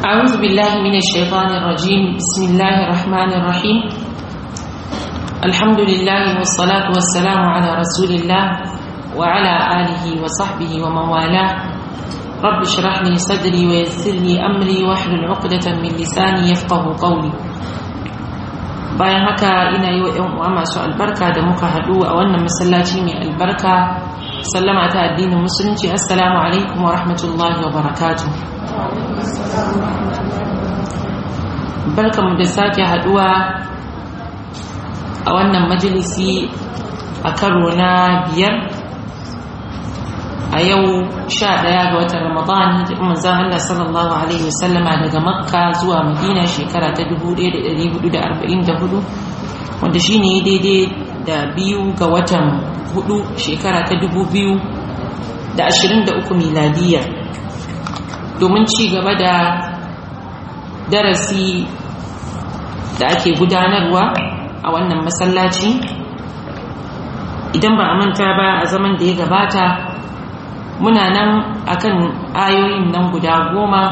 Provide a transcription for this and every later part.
أعوذ بالله من الشيطان الرجيم. بسم الله الرحمن الرحيم. الحمد لله والصلاة والسلام على رسول الله وعلى آله وصحبه ومن والاه. رب اشرح لي صدري ويسر لي أمري واحلل عقدة من لساني يفقه قولي. bayan haka ina yi wa 'yan uwa masu albarka da muka haɗu a wannan masallaci mai albarka sallama ta addinin musulunci. Assalamu alaikum wa rahmatullahi wa barakatuh. Barkamu da sake haɗuwa a wannan majalisi a karo na 5 a yau 11 ga watan Ramadan, hijirar manzon Allah sallallahu alaihi wasallama daga Makka zuwa Madina shekara ta 1444, wanda shine daidai da 2 ga watan 4 shekara ta 2023 miladiya, domin ci gaba da darasi da ake gudanarwa a wannan masallaci. Idan ba a manta ba, a zaman da ya gabata muna nan akan ayoyin nan guda 10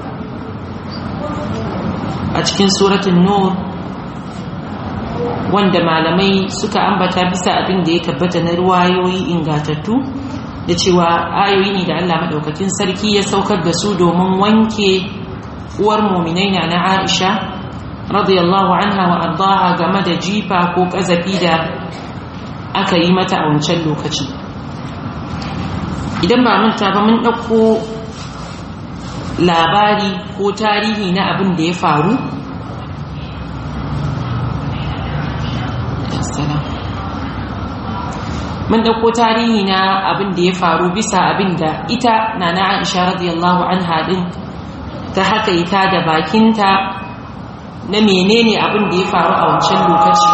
a cikin suratul nur, wanda malamai suka ambata bisa abin da ya tabbata na ruwayoyi ingatattu da cewa ayoyi ne da Allah madaukakin sarki ya saukar da su domin wanke uwar mu'minai na Aisha radiyallahu anha wa ardaha game da jifa ko kazafi da aka yi mata a wancan lokaci. Idan ba manta ba, mun ɗauko labari ko tarihi na abin da ya faru bisa abin da ita nana Aisha radiyallahu anha din ta hakaita da bakinta na menene abin da ya faru a wancan lokaci.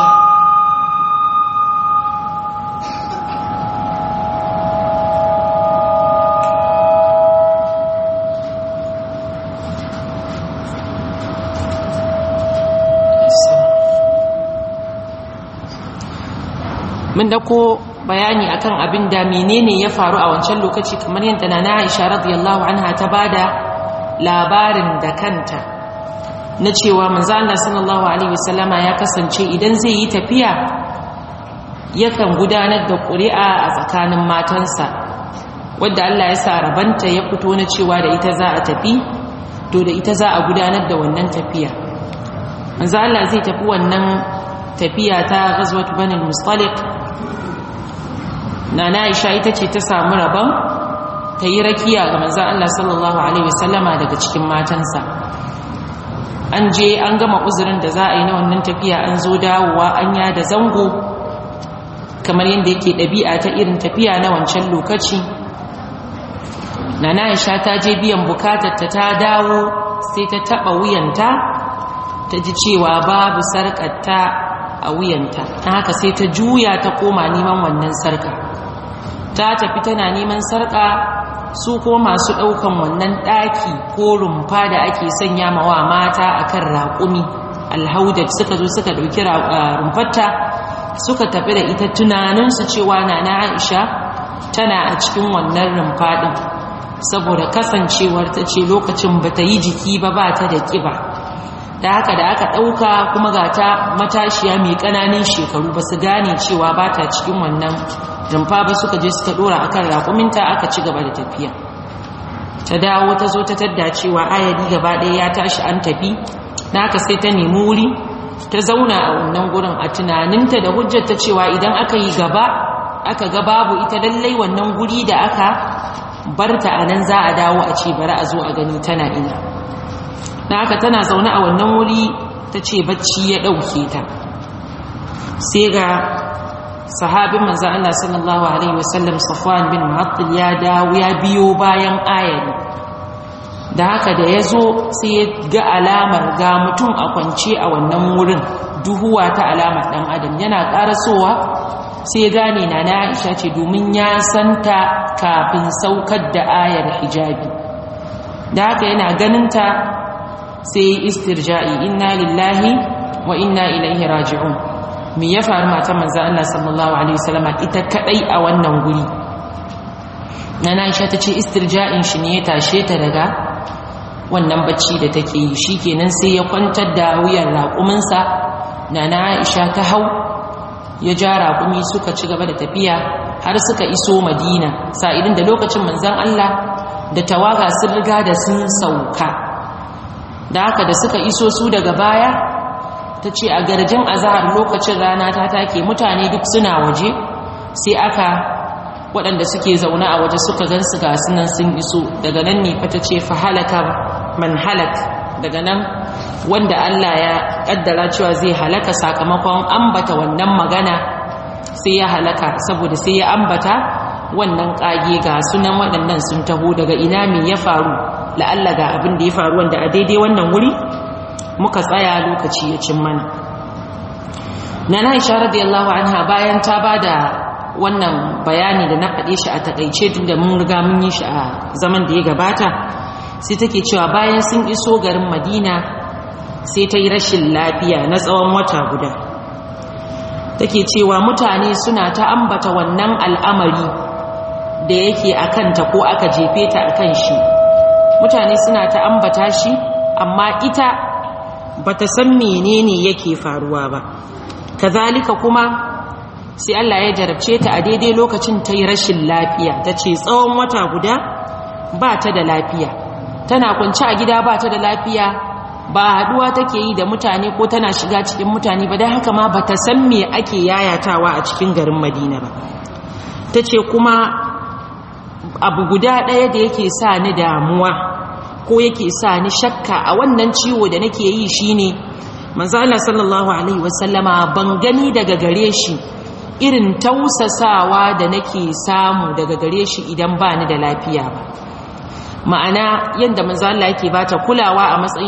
Mun dauko bayani akan abin da menene ya faru a wancan lokaci, kamar yadda nana Aisha radiyallahu anha ta bada labarin da kanta na cewa manzo Allah sallallahu alaihi wasallama ya kasance idan zai yi tafiya yakan gudanar da ƙuri'a a tsakanin matansa, wadda Allah ya sa rabanta ya fito na cewa da ita za a tafi, to da ita za a gudanar da wannan tafiya. Manzo Allah zai tafi wannan tafiya ta ghazwat Bani al-Mustaliq. Nana Aisha ita ce ta samu rabon ta yi rakiya ga manzon Allah sallallahu alaihi wasallama daga cikin matansa. An je an gama uzurin da za a yi na wannan tafiya, an zo dawowa an yada zango kamar yadda yake ɗabi'a ta irin tafiya na wancan lokaci. Nana Aisha ta je biyan bukatar ta dawo, sai ta taɓa wuyanta, ta ji cewa babu sarƙarta a wuyanta, ta haka sai ta juya ta koma neman wannan sarƙa. Ta tafi tana neman sarƙa, su ko masu ɗaukan wannan ɗaki ko rumfa da ake sanya mawa mata akan raƙumi alhaudaj suka zo suka ɗauki rumfarta suka tafi da ita, tunaninsu cewa nana Aisha tana a cikin wannan rumfa ɗin, saboda kasancewar ta ce lokacin ba ta yi jiki ba ta da ƙiba. Da haka da aka ɗauka kuma ga ta matashiya mai ƙananan shekaru, ba su gane cewa ba ta cikin wannan rumfa ba, suka je suka ɗora akan raƙuminta aka ci gaba da tafiya. Ta dawo ta zo ta tadda cewa ayari gaba ɗaya ya tashi an tafi. Da haka sai ta nemi wuri ta zauna a wannan gurin, a tunaninta da hujjarta cewa idan aka yi gaba aka ga babu ita, lallai wannan guri da aka barta a nan za a dawo a ce bari a zo a gani tana ina. Da haka tana zaune a wannan wuri, ta ce bacci ya ɗauke ta. Sai ga sahabin manzo Allah sallallahu alaihi wasallam Safwan bin Mu'attal ya dawo ya biyo bayan ayari. Da haka da ya zo sai ya ga alamar ga mutum a kwance a wannan wurin, duhuwa ta alamar ɗan adam. Yana ƙarasowa sai ya gane nana Aisha ce, domin ya santa kafin saukar da ayar hijabi. Da haka yana ganinta sai istirja'i, inna lillahi wa inna ilaihi raji'un. Me ya faru matan manzo Allah sallallahu alaihi wasallam ita kadai a wannan guri? Nana Aisha tace istirja'in shi ne ya tashe ta daga wannan bacci da take yi. Shikenan sai ya kwantar da wuyan raƙuminsa, nana Aisha ta hau, ya ja raƙumi suka ci gaba da tafiya har suka iso Madina, sa'idin da lokacin manzon Allah da tawaga sun riga da sun sauka. Da haka da suka iso su daga baya, ta ce a garjin azahar lokacin rana ta take, mutane duk suna waje, sai aka waɗanda suke zaune a waje suka gansu ga sunan sun iso. Daga nan ne fa ta ce fa halaka man halak, daga nan wanda Allah ya kaddara cewa zai halaka sakamakon ambata wannan magana sai ya halaka, saboda sai ya ambata wannan kage ga sunan waɗannan sun taho daga ina me ya faru, la'alla ga abin da ya faru wanda a daidai wannan wuri muka tsaya lokaci ya cin mana. Nana Aisha radiyallahu anha bayan ta bada wannan bayani da na faɗe shi a takaice duk da mun riga mun yi shi a zaman da ya gabata, sai take cewa bayan sun iso garin Madina sai ta yi rashin lafiya na tsawon wata guda. Take cewa mutane suna ta ambata wannan al'amari da yake a kanta ko aka jefe ta a kan shi, mutane suna ta ambata shi, amma ita bata san menene yake faruwa ba. Kazalika kuma sai Allah ya jarabce ta a daidai lokacin ta yi rashin lafiya. Ta ce tsawon wata guda ba ta da lafiya, tana kwanci a gida ba ta da lafiya, ba haduwa take yi da mutane ko tana shiga cikin mutane ba, don haka ma ba ta san me ake yayatawa a cikin garin Madina ba. Ta ce kuma abu guda ɗaya da yake sa ni damuwa ko yake sa ni shakka a wannan ciwo da nake yi shine manzo Allah sallallahu alaihi wasallama ban gani daga gare shi irin tausasawa da nake samu daga gare shi idan ba ni da lafiya ba. Ma'ana yanda manzo Allah yake bata kulawa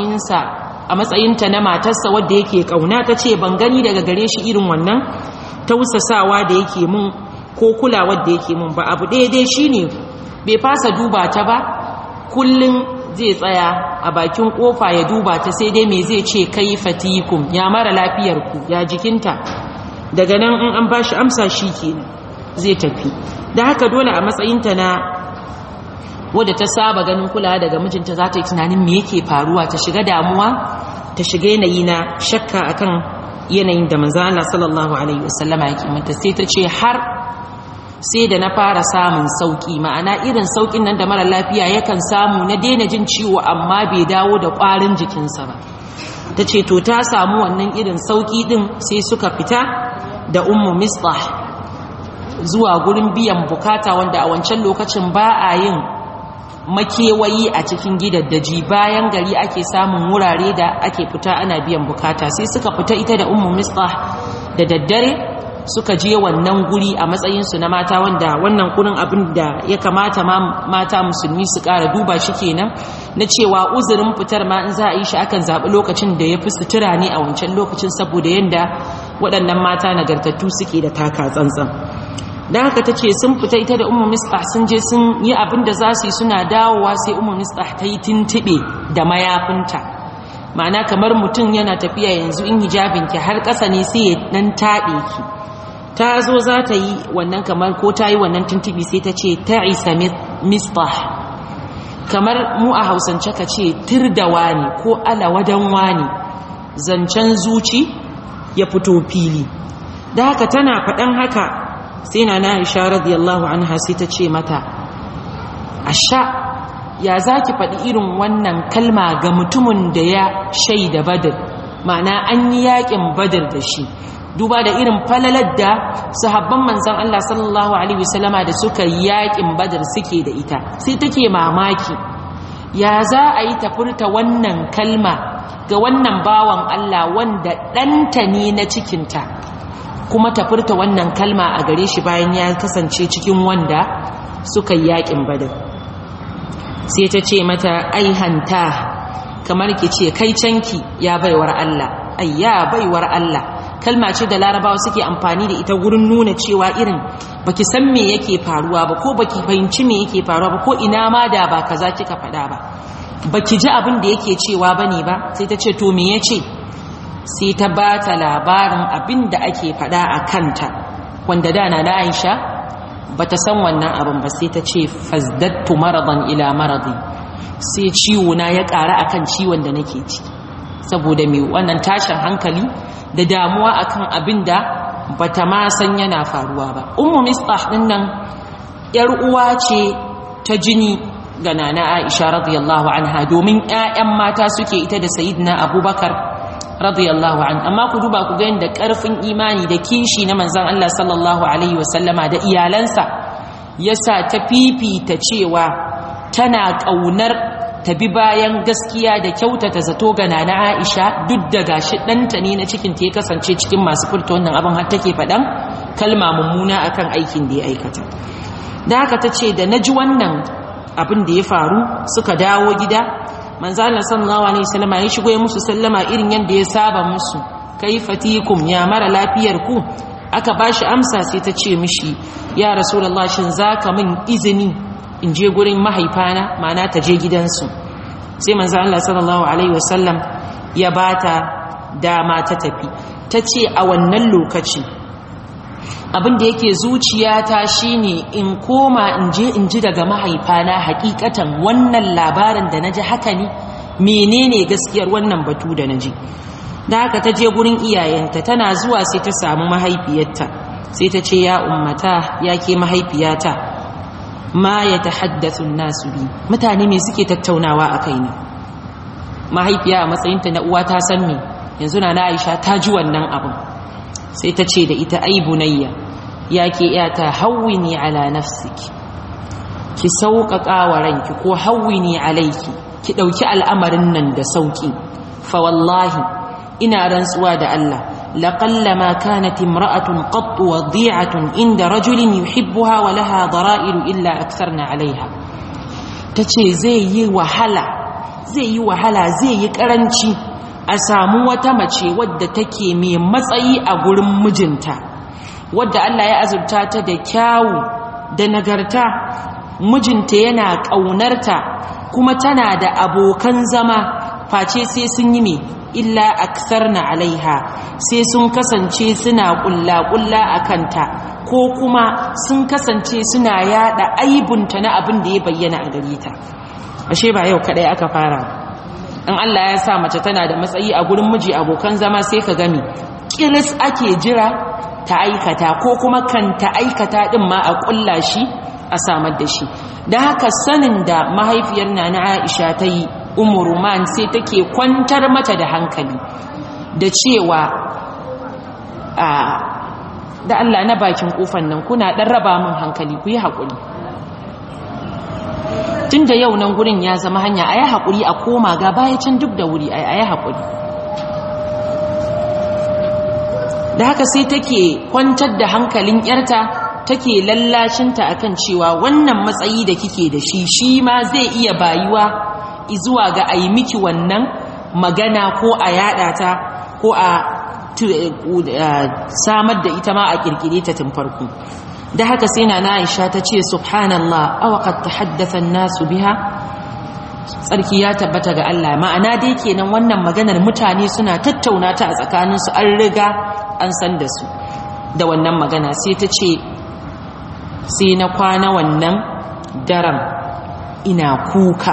a matsayinta na matarsa wadda yake kauna, tace ban gani daga gare shi irin wannan tausasawa da yake mun ko kulawar da yake mun ba. Abu daidai shine bai fasa duba ta ba, kullun zai tsaya a bakin kofa ya duba ta, sai dai me zai ce kai fatikum, ya mara lafiyar ku, ya jikinta. Daga nan in an bashi amsa shi kenan zai tafi. Da haka dole a matsayinta na wadda ta saba ganin kulawa daga mijinta za ta yi tunanin me yake faruwa, ta shiga damuwa, ta shiga yanayi na shakka akan yanayin da manzo Allah sallallahu alaihi wasallama yake mata. Sai ta ce har sai da na fara samun sauki, ma'ana irin saukin nan da mara lafiya yakan samu na daina jin ciwo amma bai dawo da ƙwarin jikinsa ba. Ta ce to ta samu wannan irin sauki din, sai suka fita da Ummu Mistah zuwa gurin biyan bukata, wanda a wancan lokacin ba a yin makewayi a cikin gidaddaji, bayan gari ake samun wurare da ake fita ana biyan bukata. Sai suka fita ita da Ummu Mistah da daddare suka je wannan guri a matsayinsu na mata, wanda wannan kurin abin da ya kamata mata musulmi su ƙara duba shi kenan, na cewa uzurin fitar ma in za a yi shi akan zaɓi lokacin da ya fi sutura ne a wancan lokacin, saboda yadda waɗannan mata nagartattu suke da taka tsantsan. Don haka ta ce sun fita ita da Ummu Mistah sun je sun yi abin da za su yi, suna dawowa sai Ummu Mistah ta yi tuntuɓe da mayafinta. Ma'ana kamar mutum yana tafiya yanzu in hijabinki har ƙasa ne sai ya ɗan taɓe ki. Ta zo za ta yi wannan kamar ko ta yi wannan tuntuɓi sai ta ce ta isa Mistah, kamar mu a Hausance ka ce tirdawa ne ko alawadanwa ne, zancen zuci ya fito fili. Da haka tana faɗan haka sai na Aisha radiyallahu anha sai ta ce mata, asha ya zaki faɗi irin wannan kalma ga mutumin da ya shaida Badr, ma'ana an yi yakin Badr da shi, duba da irin falalar da sahabban manzon Allah sallallahu alaihi wasallama da suka yi yakin Badr suke da ita. Sai take mamaki ya za a yi ta furta wannan kalma ga wannan bawan Allah wanda ɗanta ne na cikinta, kuma ta furta wannan kalma a gare shi bayan ya kasance cikin wanda suka yi yakin Badr. Sai ta ce mata aihanta, kamar ki ce kai canki ya baiwar Allah, ai ya baiwar Allah. Kalma ce da Larabawa suke amfani da ita gurin nuna cewa irin baki san me yake faruwa ba, ko baki fahimci me yake faruwa ba, ko ina ma da ba kaza kika faɗa ba, baki ji abin da yake cewa bane ba. Sai ta ce to me yace? Sai ta ba ta labarin abin da ake faɗa a kanta, wanda da na Aisha bata san wannan abin ba. Sai ta ce fazdattu maradan ila maradi, sai ciwo na ya ƙara akan ciwon da nake ciki saboda me wannan tashin hankali da damuwa akan abin da bata ma san yana faruwa ba. Ummu Mistah din nan yar uwa ce ta jini ga nana Aisha radiyallahu anha, domin ƴaƴan mata suke ita da sayyidina Abubakar radiyallahu anhu. Amma ku duba ku ga yanda karfin imani da kishi na manzon Allah sallallahu alaihi wasallama da iyalansa yasa ta fifita cewa tana kaunar ta bi bayan gaskiya da kyautata zato ga nana Aisha, duk da gashi ɗanta ne na cikin ta ya kasance cikin masu furta wannan abin har take faɗan kalma mummuna akan aikin da ya aikata. Da haka ta ce da naji wannan abin da ya faru suka dawo gida, manzo Allah sallallahu alaihi wasallam ya shigo ya musu sallama irin yanda ya saba musu, kaifatikum, ya mara lafiyar ku? Aka bashi amsa sai ta ce mishi, ya rasulullah shin zaka min izini in je gurin mahaifana, mana ta je gidansu? Sai manzo Allah sallallahu alaihi wasallam ya bata dama ta tafi. Ta ce a wannan lokaci abin da yake zuciyata shine in koma in je in ji daga mahaifana hakikatan wannan labarin da naji haka ne, menene gaskiyar wannan batu da naji. Da haka ta je gurin iyayenta, tana zuwa sai ta samu mahaifiyarta sai ta ce, ya ummata, ya ke mahaifiyata, ma ya tahaddathu an-nasu bi, mutane me suke tattaunawa a kaina? Mahaifiya a matsayinta na uwa ta san me, yanzu na Aisha ta ji wannan abin. Sai ta ce da ita, ai bunayya, ya ke yata, hawwini ala nafsiki, ki sauƙaƙa wa ranki, ko hawwini alaiki, ki ɗauki al'amarin nan da sauƙi. Fa wallahi, ina rantsuwa da Allah, لقلما كانت امرأة قط وضيعة عند رجل يحبها ولها ضرائر إلا أكثرنا عليها. تشي زي وحلا زي كرنشي أسامو وتمشي ود تكي مي مصعي أقول مجنتا ود الله يأزلتا تدكاو دنغرتا مجنتا ينا كونرتا كما تنادى أبو كنزما فاتشي سيسنيمي illa aktharna alaiha, sai sun kasance suna kulla akanta, ko kuma sun kasance suna yada aibunta na abin da ya bayyana a gare ta. Ashe ba yau kadai aka fara. In Allah ya sa mace tana da matsayi a gurin miji, abokan zama, sai ka gami kiris ake jira ta aikata, ko kuma kan ta aikata din ma a kulla shi a samar da shi. Da haka sanin da mahaifiyar Nana Aisha ta yi, Ummu Ruman, sai take kwantar mata da hankali da cewa da Allah na bakin kofan nan kuna dan raba min hankali, ku yi hakuri. Tunda yau nan gurin ya zama hanya, ayi hakuri a koma ga baya can duk da wuri, ayi hakuri. Da haka sai take kwantar da hankalin yarta, take lallacinta akan cewa wannan matsayi da kike da shi ma zai iya bayuwa izuwa ga ayi miki wannan magana, ko a yada ta, ko a samar da ita ma a kirkire ta tun farko. Da haka sai Nana Aisha ta ce, subhanallah, aw qad tahaddatha an-nasu biha, tsarki ya tabbata ga Allah. Ma'ana dai kenan wannan maganar mutane suna tattauna ta a tsakaninsu, an riga an san da su da wannan magana. Sai ta ce, sai na kwana wannan daren ina kuka,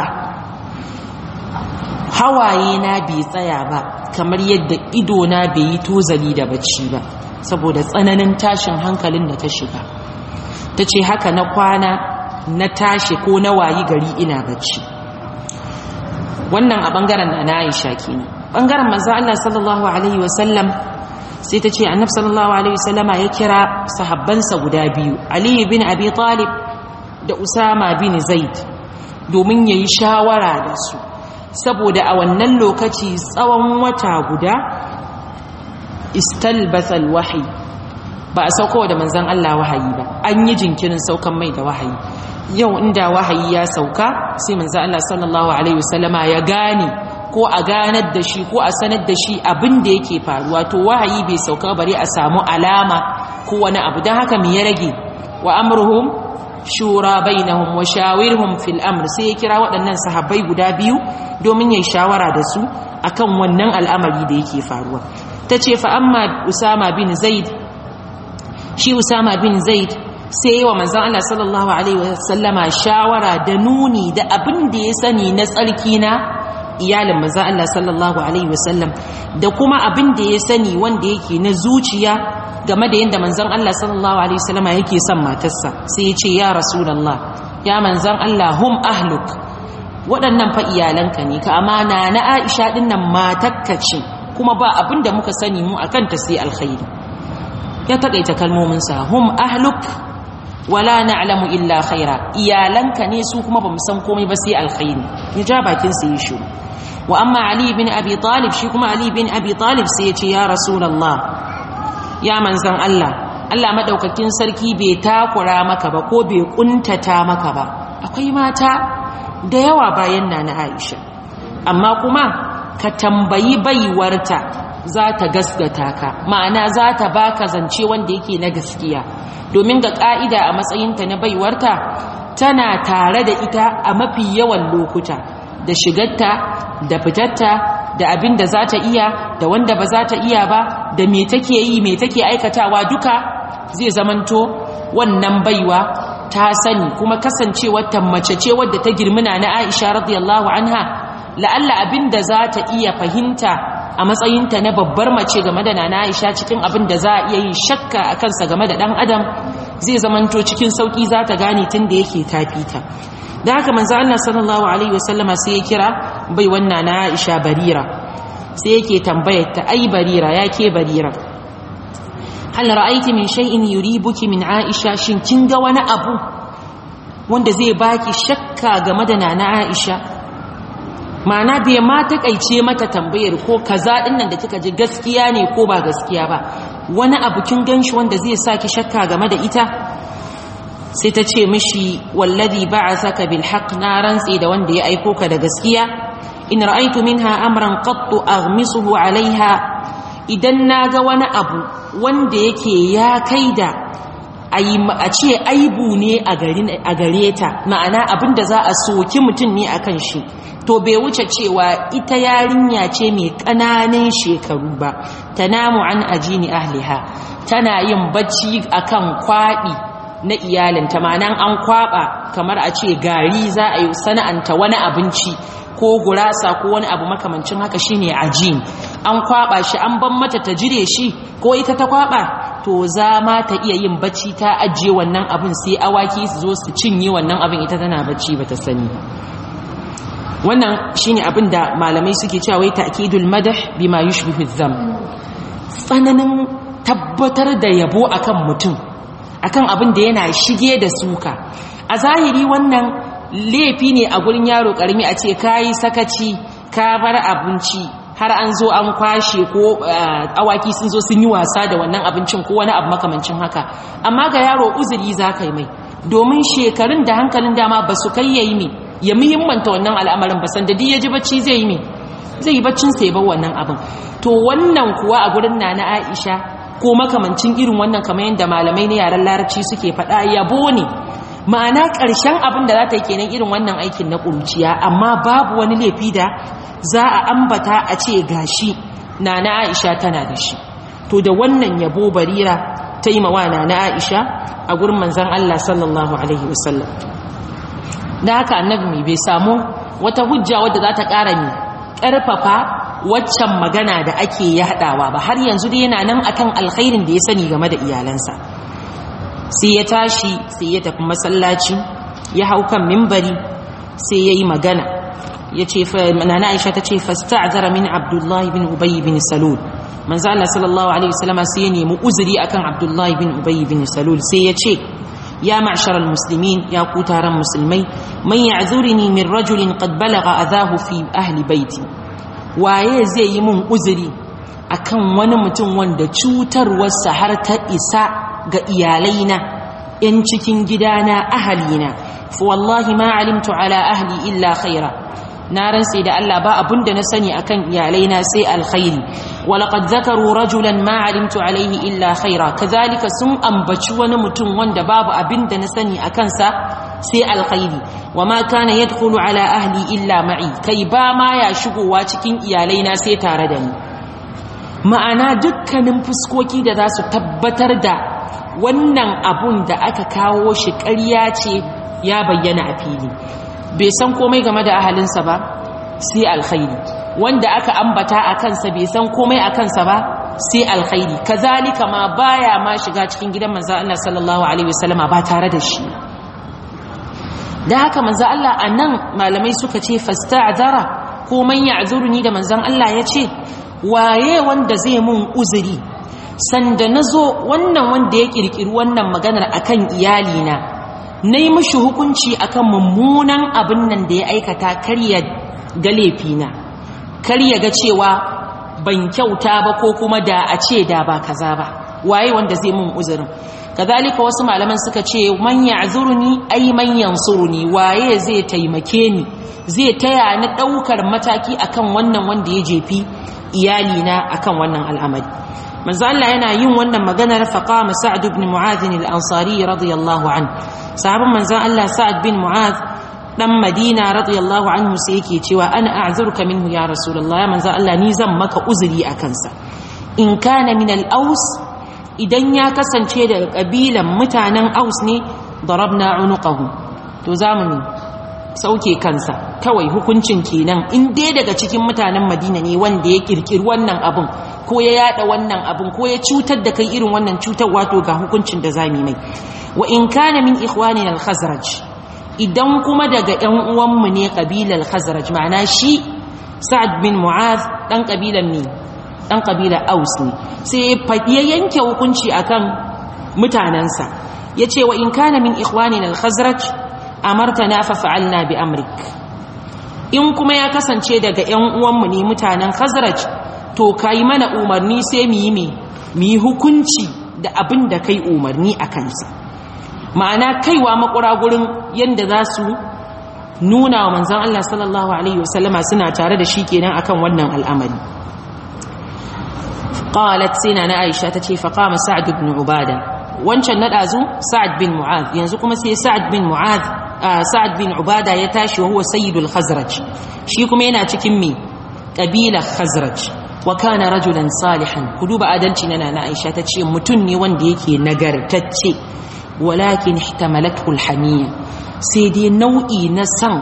hawaye na bai tsaya ba, kamar yadda ido na bai yi tozali da bacci ba, saboda tsananin tashin hankalin da ta shiga. Ta ce haka na kwana, na tashi, ko na wayi gari ina bacci. Wannan a bangaren Nana Aisha kenan. Bangaren manzo Allah sallallahu alaihi wasallam, sai ta ce annabi sallallahu alaihi wasallama ya kira sahabbansa guda biyu, Ali bin Abi Talib da Usama bin Zaid, domin yayi shawara da su, saboda a wannan lokaci tsawon wata guda istalbasal wahyi, ba a sauko da manzon Allah wahayi ba, an yi jinkirin saukan mai da wahayi. Yau inda wahayi ya sauka, sai manzon Allah sallallahu alaihi wasallama ya gane, ko a ganar da shi, ko a sanar da shi abin da yake faruwa. To wahayi bai sauka bare a samu alama ko wani abu. Dan haka me ya rage? Wa amruhum shura bainahum wa shawirhum fil amr, sai ya kira waɗannan sahabbai guda biyu domin yayi shawara da su akan wannan al'amari da yake faruwa. Tace fa amma Usama bin Zaid, shi Usama bin Zaid sai wa manzon Allah sallallahu alaihi wasallama shawara da nuni da abin da ya sani na tsarki na iyalin manzon Allah sallallahu alaihi wasallam da kuma abin da ya sani wanda yake na zuciya game da yanda manzon Allah sallallahu alaihi wasallama yake son matarsa sai ya ce ya rasulullah ya manzon Allah hum ahluk waɗannan fa iyalanka ne ka amana na Aisha dinnan matakka ce kuma ba abin da muka sani mu akan ta sai alkhairi ya takaita kalmomin sa hum ahluk wala na'lamu illa khaira iyalanka ne su kuma bamu san komai ba sai alkhairi ya ja bakin sa yi shiru wa amma ali ibn abi talib shi kuma ali ibn abi talib sai ya ce ya rasulullah ya manzon Allah madaukakin sarki bai takura maka ba ko bai kuntata maka ba akwai mata da yawa bayan na Aisha amma kuma ka tambayi baiwarta za ta gasgata ka ma'ana za ta baka zance wanda yake na gaskiya domin ga ka'ida a matsayinta na baiwarta tana tare da ita a mafi yawan lokuta da shigarta da fitarta da abin da za ta iya da wanda ba za ta iya ba da me take yi me take aikatawa duka zai zamanto wannan baiwa ta sani kuma kasancewar ta mace ce wadda ta girmina na Aisha radiyallahu anha la'alla abin da za ta iya fahimta a matsayinta na babbar mace game da nana Aisha cikin abin da za a iya yin shakka a kansa game da dan adam zai zamanto cikin sauki za ta gane tun da yake tafita da haka manzo Allah sallallahu alaihi wasallama sai ya kira bai wannan na Aisha Barira sai yake tambayar ta ai Barira yake Barira hal ra'aiti min shay'in yuribuki min Aisha shin kin ga wani abu wanda zai baki shakka game da nana Aisha ma'ana bai ma takaice mata tambayar ko kaza dinnan da kika ji gaskiya ne ko ba gaskiya ba wani abu kin ganshi wanda zai saki shakka game da ita sai ta ce mishi wallazi ba'athaka bil haqq na rantsi da wanda ya aiko ka da gaskiya in ra'aytu minha amran qattu aghmisuhu alaiha idan naga wani abu wanda yake ya kaida a ce aibu ne a gare ta ma'ana abinda za a soki mutum ne akan shi to bai wuce cewa ita yarinya ce mai ƙananan shekaru ba tanamu an ajini ahliha tana yin bacci akan kwaɗi na iyalinta ma'ana an kwaɓa kamar a ce gari za a yi sana'anta wani abinci ko gurasa ko wani abu makamancin haka shine ajin an kwaɓa shi an ban mata ta jire shi ko ita ta kwaɓa to za ma ta iya yin bacci ta ajiye wannan abin sai awaki su zo su cinye wannan abin ita tana bacci bata sani wannan shine abin da malamai suke cewa wai ta'kidul madah bima yushbihu adh-dham tsananin tabbatar da yabo akan mutum akan abin da yana shige da suka a zahiri wannan laifi ne a gurin yaro karami a ce kai sakaci ka bar abinci har an zo an kwashe ko awaki sun zo sun yi wasa da wannan abincin ko wani abu makamancin haka amma ga yaro uzuri za ka yi mai domin shekarun da hankalin dama ba su kai yayi mai ya muhimmanta wannan al'amarin ba sanda duk ya ji bacci zai yi mai zai yi baccin sai bar wannan abin to wannan kuwa a gurin nana Aisha ko makamancin irin wannan kamar yadda malamai na yaren larabci suke faɗa yabo ne ma'ana ƙarshen abin da za ta yi kenan irin wannan aikin na ƙuruciya amma babu wani laifi da za a ambata a ce gashi nana Aisha tana da shi to da wannan yabo Barira ta yi mawa nana Aisha a gurin manzon Allah sallallahu alaihi wasallam da haka annabi mai bai samu wata hujja wadda za ta ƙara ni ƙarfafa waccan magana da ake yaɗawa ba har yanzu dai yana nan akan alkhairin da ya sani game da iyalansa sai ya tashi sai ya tafi masallaci ya hau kan mimbari sai ya yi magana ya ce nana Aisha ta ce fasta'zara min Abdullahi bin Ubay bin Salul manzo Allah sallallahu alaihi wasallam sai ya nemi uzuri akan Abdullahi bin Ubay bin Salul sai ya ce ya ma'sharal muslimin ya ku taron musulmai man ya'zurni min rajulin qad balagha adahu fi ahli baiti waye zai yi mun uzuri akan wani mutum wanda cutarwarsa har ta isa ga iyalaina in cikin gidana ahalina fa wallahi ma alimtu ala ahli illa khaira na rantsi da Allah ba abunda na sani akan iyalaina sai alkhairi walaqad zakaru rajulan ma alimtu alaihi illa khaira kazalika sun ambaci wani mutum wanda babu abinda na sani akan sa sai alkhairi wama kana yadkhulu ala ahli illa ma'i kai ba ma ya shigowa cikin iyalaina sai tare da ni ma'ana dukkanin fuskoki da za su tabbatar da wannan abun da aka kawo shi ƙarya ce ya bayyana a fili, bai san komai game da ahalinsa ba sai alkhairi, wanda aka ambata a kansa bai san komai a kansa ba sai alkhairi, kazalika ma baya ma shiga cikin gidan manzo Allah sallallahu alaihi wasallama ba tare da shi. da haka manzo Allah anan malamai suka ce fasta'zara ko man ya'zuruni da manzon Allah yace waye wanda zai mun uzuri sanda nazo wannan wanda ya kirkiri wannan maganar akan iyalina nayi mishi hukunci akan mummunan abin nan da ya aikata karya ga laifina, kar ya ga cewa ban kyauta ba ko kuma da a ce da ba kaza ba, waye wanda zai mun uzurin. kazalika wasu malaman suka ce man ya'zuruni ay man yansuruni, waye zai taimake ni zai taya ni daukar mataki akan wannan wanda ya jefi iyalina akan wannan al'amari. manzo Allah yana yin wannan maganar faqama Sa'd ibn Mu'adh al-Ansari radiyallahu anhu, sahabban manzo Allah Sa'd bin Mu'adh dan Madina radiyallahu anhu sai yake cewa ana a'zuruka minhu ya rasulullah, ya manzo Allah ni zan maka uzuri akan sa. in kana min al-Aws, idan ya kasance daga kabilan mutanen Aus ne, darabna unuqahu, to zamu sauke kansa kawai, hukuncin kenan. in dai daga cikin mutanen Madina ne wanda ya kirkiri wannan abun ko ya yada wannan abun ko ya cutar da kai irin wannan cutarwa, to ga hukuncin da zamu mai. wa in kana min ikhwanina al-Khazraj, idan kuma daga ƴan uwanmu ne kabilar Khazraj, ma'ana shi Sa'ad bin Mu'adh dan kabilan ne, dan kabilar Aus ne, sai ya yanke hukunci akan mutanansa, yace wa in kana min ikhwanina al-Khazraj amartana fa fa'alna bi amrik, in kuma ya kasance daga ƴan uwanmu ne mutanen Khazraj, to kai mana umarni sai mu yi hukunci da abin da kai umarni akan sa. ma'ana kaiwa makura gurin yanda za su nuna wa manzon Allah sallallahu alaihi wasallama suna tare da shi kenan akan wannan al'amari. qalat sina na Aisha tace fa qama Sa'd ibn Ubada, wancan na dazu Sa'd bin Mu'adh, yanzu kuma sai Sa'd bin Ubada ya tashi wa huwa sayyidul Khazraj, shi kuma yana cikin me kabilar Khazraj. wa kana rajulan salihan, ku duba adalci na Aisha tace mutun ne wanda yake nagartacce, walakin ihtamalathu alhamiyya, sai dai nau'i na san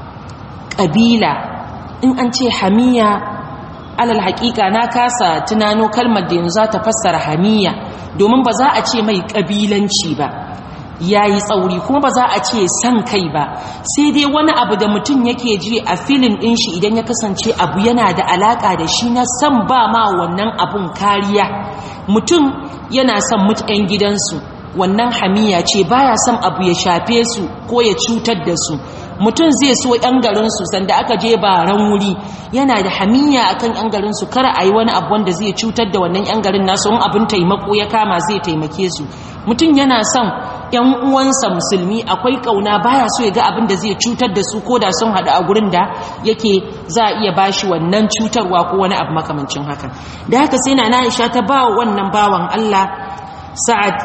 kabila. in an ce hamiya, alal haqiqa na kasa tunano kalmar da yanzu za ta fassara hamiya, domin ba za a ce mai kabilanci ba, yayi tsauri, kuma ba za a ce san kai ba, sai dai wani abu da mutum yake ji a filin din shi idan ya kasance abu yana da alaka da shi na san ba ma wannan abun kariya. mutum yana son mutan gidansu, wannan hamiya ce, baya son abu ya shafe su ko ya cutar da su. mutum zai so yan garinsu sanda aka je baran wuri, yana da hamiya akan yan garinsu, kar a yi wani abu wanda zai cutar da wannan yan garin nasu, in abin taimako ya kama zai taimake su. mutum yana son yan uwansa musulmi, akwai kauna, baya so ya ga abin da zai cutar da su ko da sun haɗu a gurin da yake za a iya bashi wannan cutarwa ko wani abu makamancin haka. da haka sai na Aisha ta ba wannan bawan Allah Sa'ad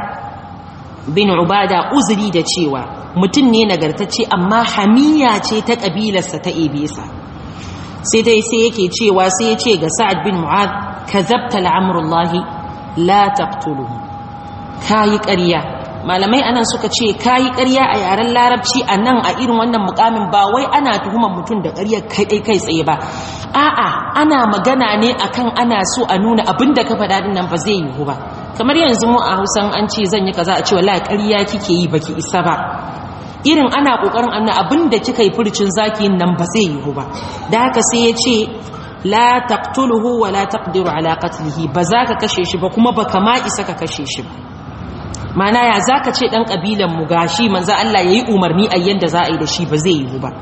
bin Ubada uzuri da cewa mutum ne nagartacce, amma hamiya ce ta kabilarsa ta ebesa. sai yake cewa, sai ya ce ga Sa'ad bin Mu'adh, kazabta la'amrullahi la taqtuluhu, kayi ƙarya. malamai anan suka ce kayi ƙarya a yaren larabci anan a irin wannan mukamin, ba wai ana tuhumar mutum da ƙaryar kai tsaye ba, a'a ana magana ne akan ana so a nuna abin da ka faɗa din nan ba zai yiwu ba. kamar yanzu mu a Hausan an ce zan yi kaza, a ce wallahi ƙarya kike yi baki isa ba, irin ana kokarin anna abin da kika yi furcin zaki nan ba zai yiwu ba. da haka sai ya ce la taqtuluhu wa la taqdiru ala qatlihi, ba za ka kashe shi ba kuma ba kama isa ka kashe shi ba. mana ya zaka ce dan kabilan mu gashi manzo Allah yayi umarni a yanda za a yi da shi, ba zai yiwu ba.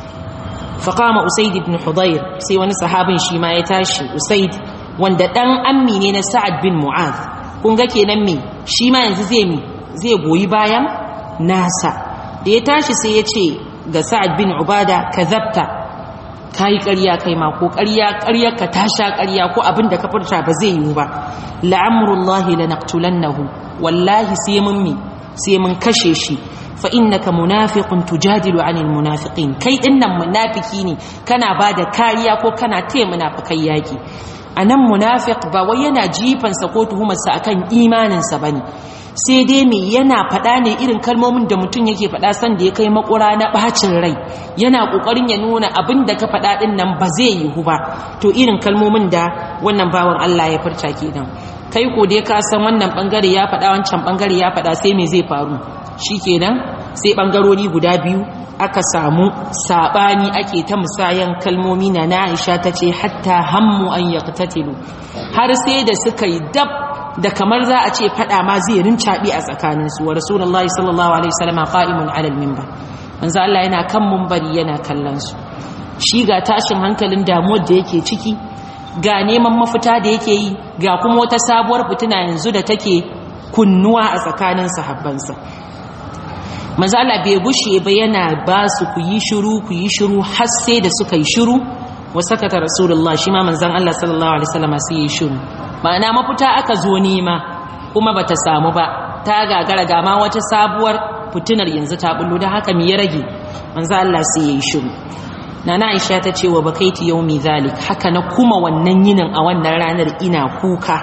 faqama Usayd ibn Hudayr, sai wani sahabin shi ma ya tashi, Usayd wanda dan ammi ne na Sa'ad bin Mu'adh. kun ga kenan me shi ma yanzu zai goyi bayan nasa. da ya tashi sai ya ce ga Sa'ad bin Ubada, kazabta, kai ƙarya kai ma, ko ƙarya ka tasha ƙarya, ko abin da ka furta ba zai yiwu ba. la'amrullahi lanaqtulannahu, wallahi sai mun kashe shi. fa innaka munafiqun tujadilu 'anil munafiqin, kai dinnan munafiki ne, kana bada kariya ko kana taya munafikai yaki. anan munafiq ba wai yana jifansa ko tuhumarsa akan imaninsa bane, sai dai me yana faɗa ne irin kalmomin da mutum yake faɗa san da ya kai makura na bacin rai, yana kokarin ya nuna abin da ka faɗa din nan ba zai yiwu ba, to irin kalmomin da wannan bawan Allah ya furta kenan. Kai ko dai ka san wannan bangare ya faɗa wancan bangare ya faɗa, sai me zai faru? Shikenan sai bangarori guda biyu aka samu sabani, ake ta musayan kalmomi. na Aisha tace hatta hammu an yaqtatilu, har sai da suka yi dab da kamar za a ce fada ma zai rincabi a tsakanin su. Wa rasulullahi sallallahu alaihi wasallam qa'imun 'ala al-minbar, manzo Allah yana kan minbari yana kallon su. Shi ga tashin hankalin damuwar da yake ciki, ga neman mafita da yake yi, ga kuma wata sabuwar fitina yanzu da take kunnuwa a tsakanin sahabbansa. manzo Allah bai gushe ba yana ba su ku yi shiru har sai da suka yi shiru. Wa sakata rasulullah, shi ma manzon Allah sallallahu alaihi wasallam sai yi shiru. Ma'ana mafita aka zo nema kuma bata samu ba, ta gagara, ga ma wata sabuwar fitinar yanzu ta bullo, da haka me ya rage? Manzo Allah sai yi shiru. Nana Aisha ta ce wa bakaiti yaumi zalik, haka na kuma wannan yinin a wannan ranar ina kuka,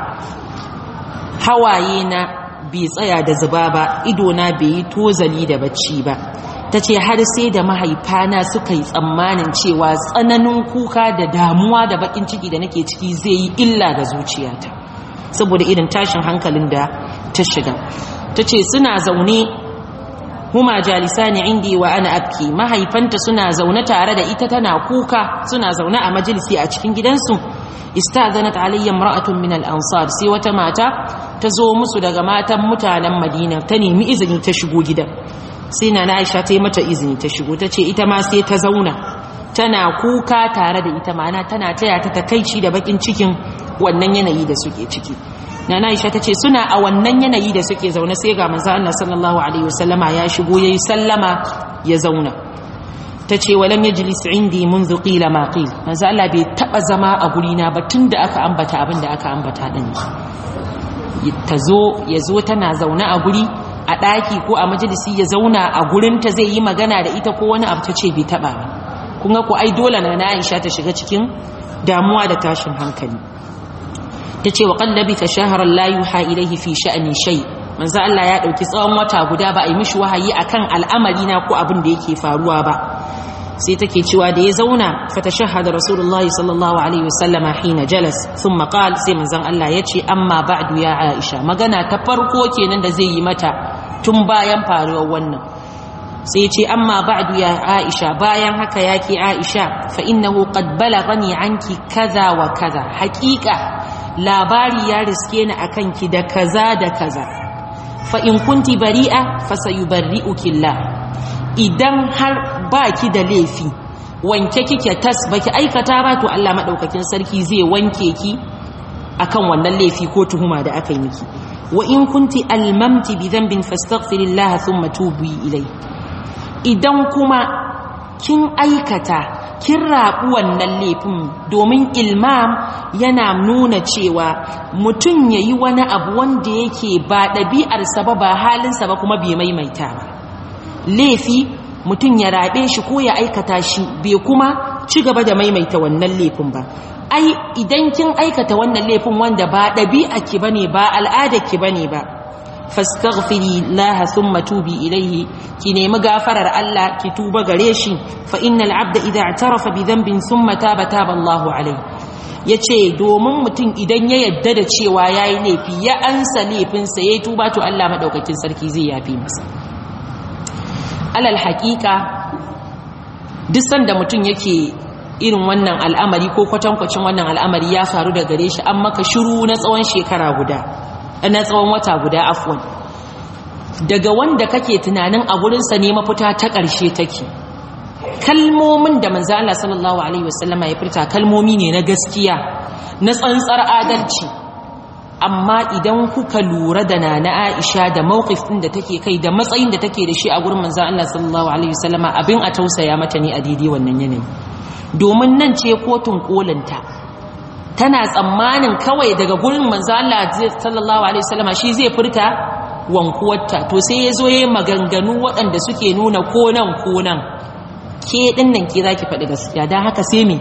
hawaye na bai tsaya da zuba ba, idona bai yi tozali da bacci ba. Ta ce har sai da mahaifana suka yi tsammanin cewa tsananin kuka da damuwa da bakin ciki da nake ciki zai yi illa ga zuciyata, saboda irin tashin hankalin da ta shiga. Ta ce suna zaune, huma jalisani indi wa ana abki, mahaifanta suna zaune tare da ita tana kuka, suna zaune a majalisi a cikin gidansu. Istazanat alayya imra'atun min al-ansar, sai wata mata ta zo musu daga matan mutanen Madina, ta nemi izini ta shigo gidan. Sai Nana Aisha ta yi mata izini ta shigo, ta ce ita ma sai ta zauna tana kuka tare da ita, ma'ana tana taya ta takaici da bakin cikin wannan yanayi da suke ciki. Nana Aisha ta ce suna a wannan yanayi da suke zaune, sai ga manzo Allah sallallahu alaihi wasallama ya shigo yayi sallama ya zauna. Ta ce walam yajlis indi منذ qila ma qil, manzo Allah bai taba zama a guri na ba tunda aka ambata abin da aka ambata din. Ya zo tana zaune a guri, a daki ko a majalisi, ya zauna a gurin ta zai yi magana da ita ko wani abu, ta ce bai taba ba. Kun ga ko ai dole na Aisha ta shiga cikin damuwa da tashin hankali. Ta ce wa qallabi ta shahran la yuha ilayhi fi sha'ni shay, manzo Allah ya dauki tsawon wata guda ba a yi mishi wahayi akan al'amari na ko abin da yake faruwa ba. Sai take cewa da ya zauna, fatashahhada rasulullahi sallallahu alaihi wasallama hina jalas, thumma qala, sai manzon Allah yace amma ba'du ya Aisha, magana ta farko kenan da zai yi mata tun bayan faruwar wannan. Sai yace amma ba'du ya Aisha, bayan haka yake Aisha, fa innahu qad balaghani anki kaza wa kaza, haqiqa labari ya riske ni akan ki da kaza da kaza. Fa in kunti bari'a fasayubarri'uki Allah, idan har baki da laifi, wanke kike tas, baki aikata ba, to Allah madaukakin sarki zai wanke ki akan wannan laifi ko tuhuma da aka yi miki. Wa in kunti almamti bi dhanbin fastaghfirillaha thumma tubi ilai, idan kuma kin aikata, kin rabu wannan laifin, domin ilmam yana nuna cewa mutum yayi wani abu wanda yake ba ɗabi'arsa ba halinsa ba, kuma bai maimaita ba. Laifi mutum ya rabe shi ko ya aikata shi, bai kuma ci gaba da maimaita wannan laifin ba. Ai idan kin aikata wannan laifin wanda ba ɗabi'arki bane, ba al'adarki bane ba, fastaghfiri laha thumma tubi ilayhi, ki nemi gafarar Allah, ki tuba gare shi. Fa innal abda idha i'tarafa bi dhanbin thumma taba Allahu alayhi, yace domin mutum idan ya yadda da cewa yayi laifi, ya ansa laifinsa, yayi tuba, to Allah madaukakin sarki zai yafi masa. Alal haƙiƙa duk sanda mutum yake irin wannan al'amari ko kwatankwacin wannan al'amari ya faru da gare shi, an maka shiru na tsawon shekara guda, na tsawon wata guda, afwan, daga wanda kake tunanin a gurinsa ne mafita ta ƙarshe take. Kalmomin da manzo Allah sallallahu alaihi wasallama ya furta kalmomi ne na gaskiya, na tsantsar adalci, amma idan kuka lura da Nana Aisha da mawqif din da take kai da matsayin da take da shi a gurin manzo Allah sallallahu alaihi wasallama, abin a tausaya mata ne a daidai wannan yanayi. Domin nan ce kotun kolinta, tana tsammanin kawai daga gurin manzo Allah sallallahu alaihi wasallama shi zai furta wankuwarta, to sai yazo yayin maganganu waɗanda suke nuna ko nan ke din nan ke zaki faɗi gaskiya, dan haka sai me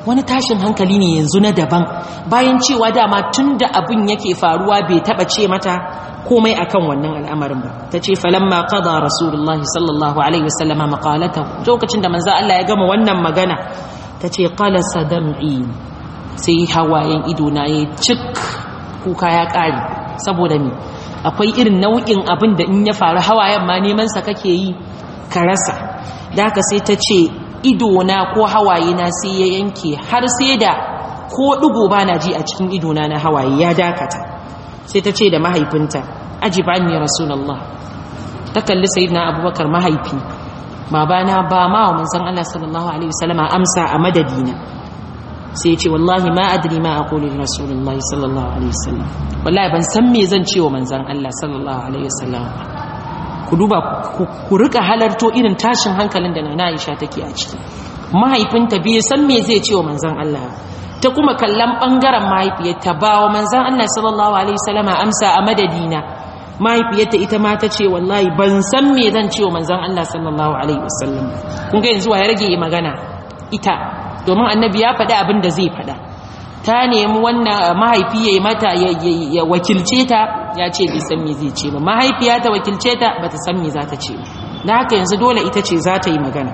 wani tashin hankali ne yanzu na daban, bayan cewa dama tun da abin yake faruwa bai taba ce mata komai akan wannan al'amarin ba. Ta ce falamma qada rasulullahi sallallahu alaihi wasallama maqalatahu, lokacin da manzo Allah ya gama wannan magana, ta ce qalasa dam'i, sai hawayen ido na yayi cik, kuka ya kare. Saboda ni akwai irin nau'in abin da in ya faru hawayen ma neman sa kake yi ka rasa. Da haka sai ta ce idona ko hawaye na sai ya yanke, har sai da ko digo bana ji a cikin idona na hawaye ya dakata. Sai ta ce da mahaifinta ajib anni rasulullah, ta kalli sayyidina abubakar mahaifi, babana ba ma wa manzon Allah sallallahu alaihi wasallama amsa a madadina. sai ya ce wallahi ma adri ma aqulu li rasulillahi sallallahu alaihi wasallam, wallahi ban san me zan ce wa manzon Allah sallallahu alaihi wasallam. ku duba ku rika halarto irin tashin hankalin da Nana Aisha take a ciki. Mahaifinta bai san me zai ce wa manzon Allah, ta kuma kallon bangaren mahaifiyarta ba wa manzon Allah sallallahu alaihi wasallama amsa a madadina. Mahaifiyarta ita ma ta ce wallahi ban san me zan ce wa manzon Allah sallallahu alaihi wasallam. kun ga yanzu ya rage magana ita, domin annabi ya faɗi abin da zai faɗa. Ta nemi wannan mahaifi ya yi mata ya wakilce ta, ya ce bai san me zai ce ba. Mahaifiya ta wakilce ta ba ta san me za ta ce ba. Da haka yanzu dole ita ce za ta yi magana.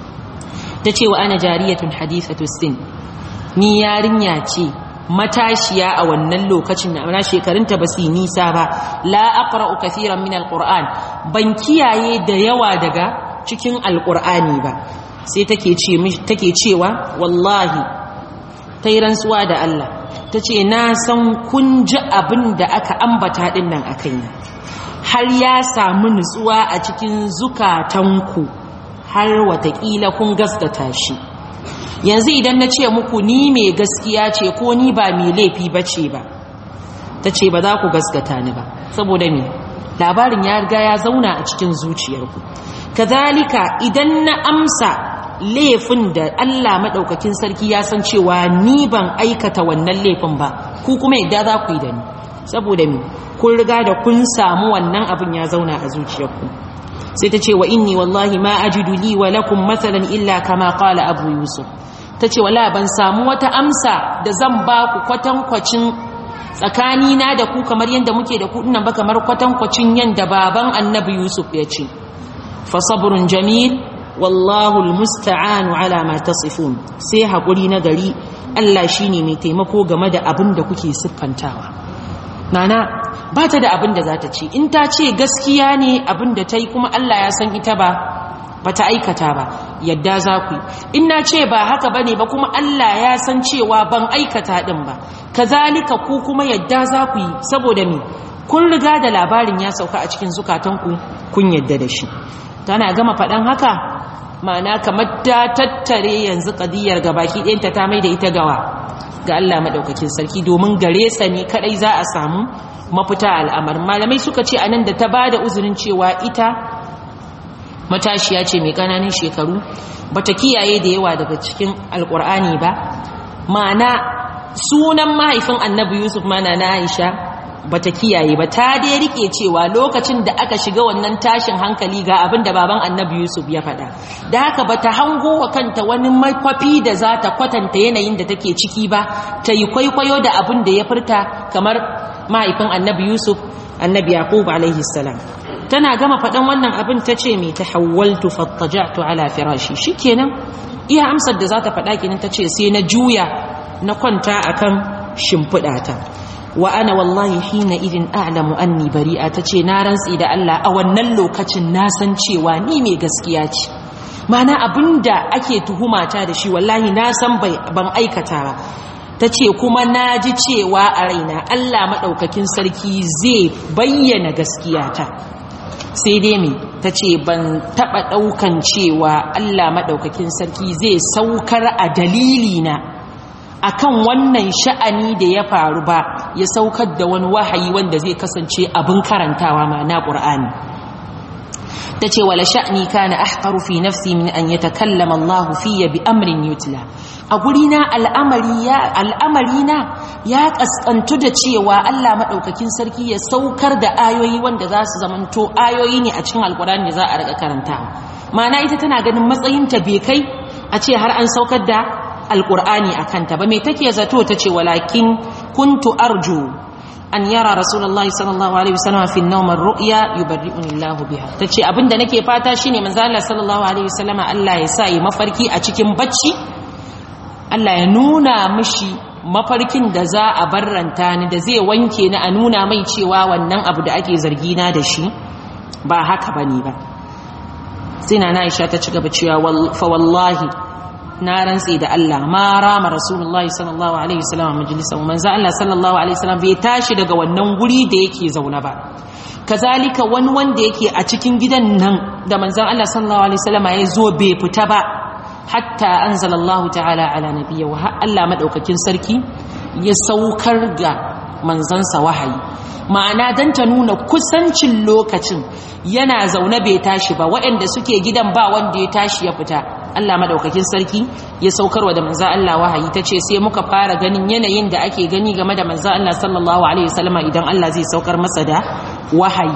Ta ce wa ana jariyatun hadithatu sin, ni yarinya ce matashiya a wannan lokacin da ana shekarunta ba su nisa ba. La aqra'u kathiran min alquran, ban kiyaye da yawa daga cikin alqur'ani ba. Sai take cewa wallahi, ta yi rantsuwa da Allah, ta ce na san kun ji abin da aka ambata din nan a kaina, har ya samu nutsuwa a cikin zukatanku, har watakila kun gaskata shi. Yanzu idan na ce muku ni mai gaskiya ce ko ni ba mai laifi ba ce ba, ta ce ba za ku gaskata ni ba, saboda me labarin ya riga ya zauna a cikin zuciyarku. Kazalika idan na amsa laifin da Allah maɗaukakin sarki ya san cewa ni ban aikata wannan laifin ba, ku kuma yadda za ku yi da ni, saboda me kun riga da kun samu wannan abin ya zauna a zuciyarku. Sai ta ce wa inni wallahi ma ajidu li wa lakum mathalan illa kama qala abu yusuf, ta ce wala ban samu wata amsa da zan ba ku kwatankwacin tsakanina da ku kamar yadda muke da ku dinnan ba, kamar kwatankwacin yadda baban annabi yusuf ya ce fa sabrun jamil wallahu almusta'anu ala ma tasifun. Sai hakuri na gari, Allah shine mai taimako game da abin da kuke siffantawa. Nana ba ta da abin da za ta ce, in ta ce gaskiya ne abin da ta yi kuma Allah ya san ita ba ta aikata ba, yadda za ku yi. In na ce ba haka ba ne ba kuma Allah ya san cewa ban aikata ɗin ba, kazalika ku kuma yadda za ku yi, saboda me kun riga da labarin ya sauka a cikin zukatanku kun yadda da shi. Tana gama faɗan haka, ma'ana kamar ta tattare yanzu ƙadiyar gabaki ɗayanta ta mai da ita gawa ga Allah maɗaukakin sarki, domin gare sa ne kaɗai za a samu mafita al'amarin. Malamai suka ce anan da ta ba da uzurin cewa ita matashiya ce mai ƙananan shekaru, bata kiyaye da yawa daga cikin alƙur'ani ba, ma'ana sunan mahaifin annabi yusuf mana na Aisha bata kiyaye ba. Ta dai rike cewa lokacin da aka shiga wannan tashin hankali ga abin da baban annabi yusuf ya faɗa, da haka bata hango wa kanta wani makwafi da za ta kwatanta yanayin da take ciki ba, ta yi kwaikwayo da abin da ya furta kamar mahaifin annabi yusuf, annabi yaqub alaihi salam. Tana gama faɗan wannan abin ta ce mai tahawwaltu fattaja'tu ala firashi, shikenan iya amsar da za ta faɗa kenan. ta ce sai na juya na kwanta akan shimfiɗata. Wa ana wallahi hina idin a'lamu anni bari'a, ta ce na rantsi da Allah a wannan lokacin na san cewa ni mai gaskiya ce, mana abinda ake tuhumata da shi wallahi na san ban aikata ba. ta ce kuma na ji cewa a raina Allah maɗaukakin sarki zai bayyana gaskiyata. Sai dai me ta ce ban taɓa ɗaukan cewa Allah maɗaukakin sarki zai saukar a dalilina akan wannan sha'ani da ya faru ba, ya saukar da wani wahayi wanda zai kasance abin karantawa ma'ana Qur'ani. tace wala sha'ni kana ahqaru fi nafsi min an yatakallama Allah fiyya bi amrin yutla, a gurina al'amari na ya kaskantu da cewa Allah madaukakin sarki ya saukar da ayoyi wanda za su zamanto ayoyi ne a cikin alqur'ani da za a rika karantawa. Ma'ana ita tana ganin matsayin ta bai kai a ce har an saukar da alqur'ani akanta ba me take zato tace walakin kuntu arju an yara rasulullahi sallallahu alaihi wasallam fi an-nawm ar-ru'ya yubarri'uni Allah biha tace abinda nake fata shine manzo Allah sallallahu alaihi wasallam Allah ya sa yi mafarki a cikin bacci Allah ya nuna mishi mafarkin da za a barranta ni da zai wanke ni a nuna mai cewa wannan abu da ake zargi na da shi ba haka bane ba sai na Aisha ta ci gaba cewa fa wallahi na rantsi da Allah ma rama rasulullahi sallallahu alaihi wasallam majalisan manzo Allah sallallahu alaihi wasallam bai tashi daga wannan guri da yake zauna ba kazalika wani wanda yake a cikin gidan nan da manzo Allah sallallahu alaihi wasallam ya zo bai fita ba hatta anzalallahu ta'ala ala nabiyyi wa Allah madaukakin sarki ya saukar ga manzansa wahayi ma'ana dan ta nuna kusancin lokacin yana zaune bai tashi ba waɗanda suke gidan ba wanda ya tashi ya fita Allah madaukakin sarki ya saukarwa da manzo Allah wahayi tace sai muka fara ganin yanayin da ake gani game da manzo Allah sallallahu alaihi wasallam idan Allah zai saukar masa da wahayi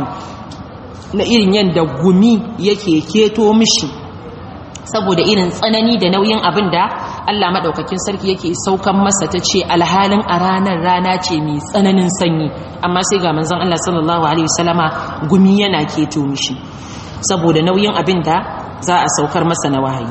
na irin yanda gumi yake keto mishi saboda irin tsanani da nauyin abin da Allah madaukakin sarki yake saukan masa tace alhalin a ranar rana ce mai tsananin sanyi amma sai ga manzon Allah sallallahu alaihi wasallama gumi yana keto mishi saboda nauyin abin da za a saukar masa na wahayi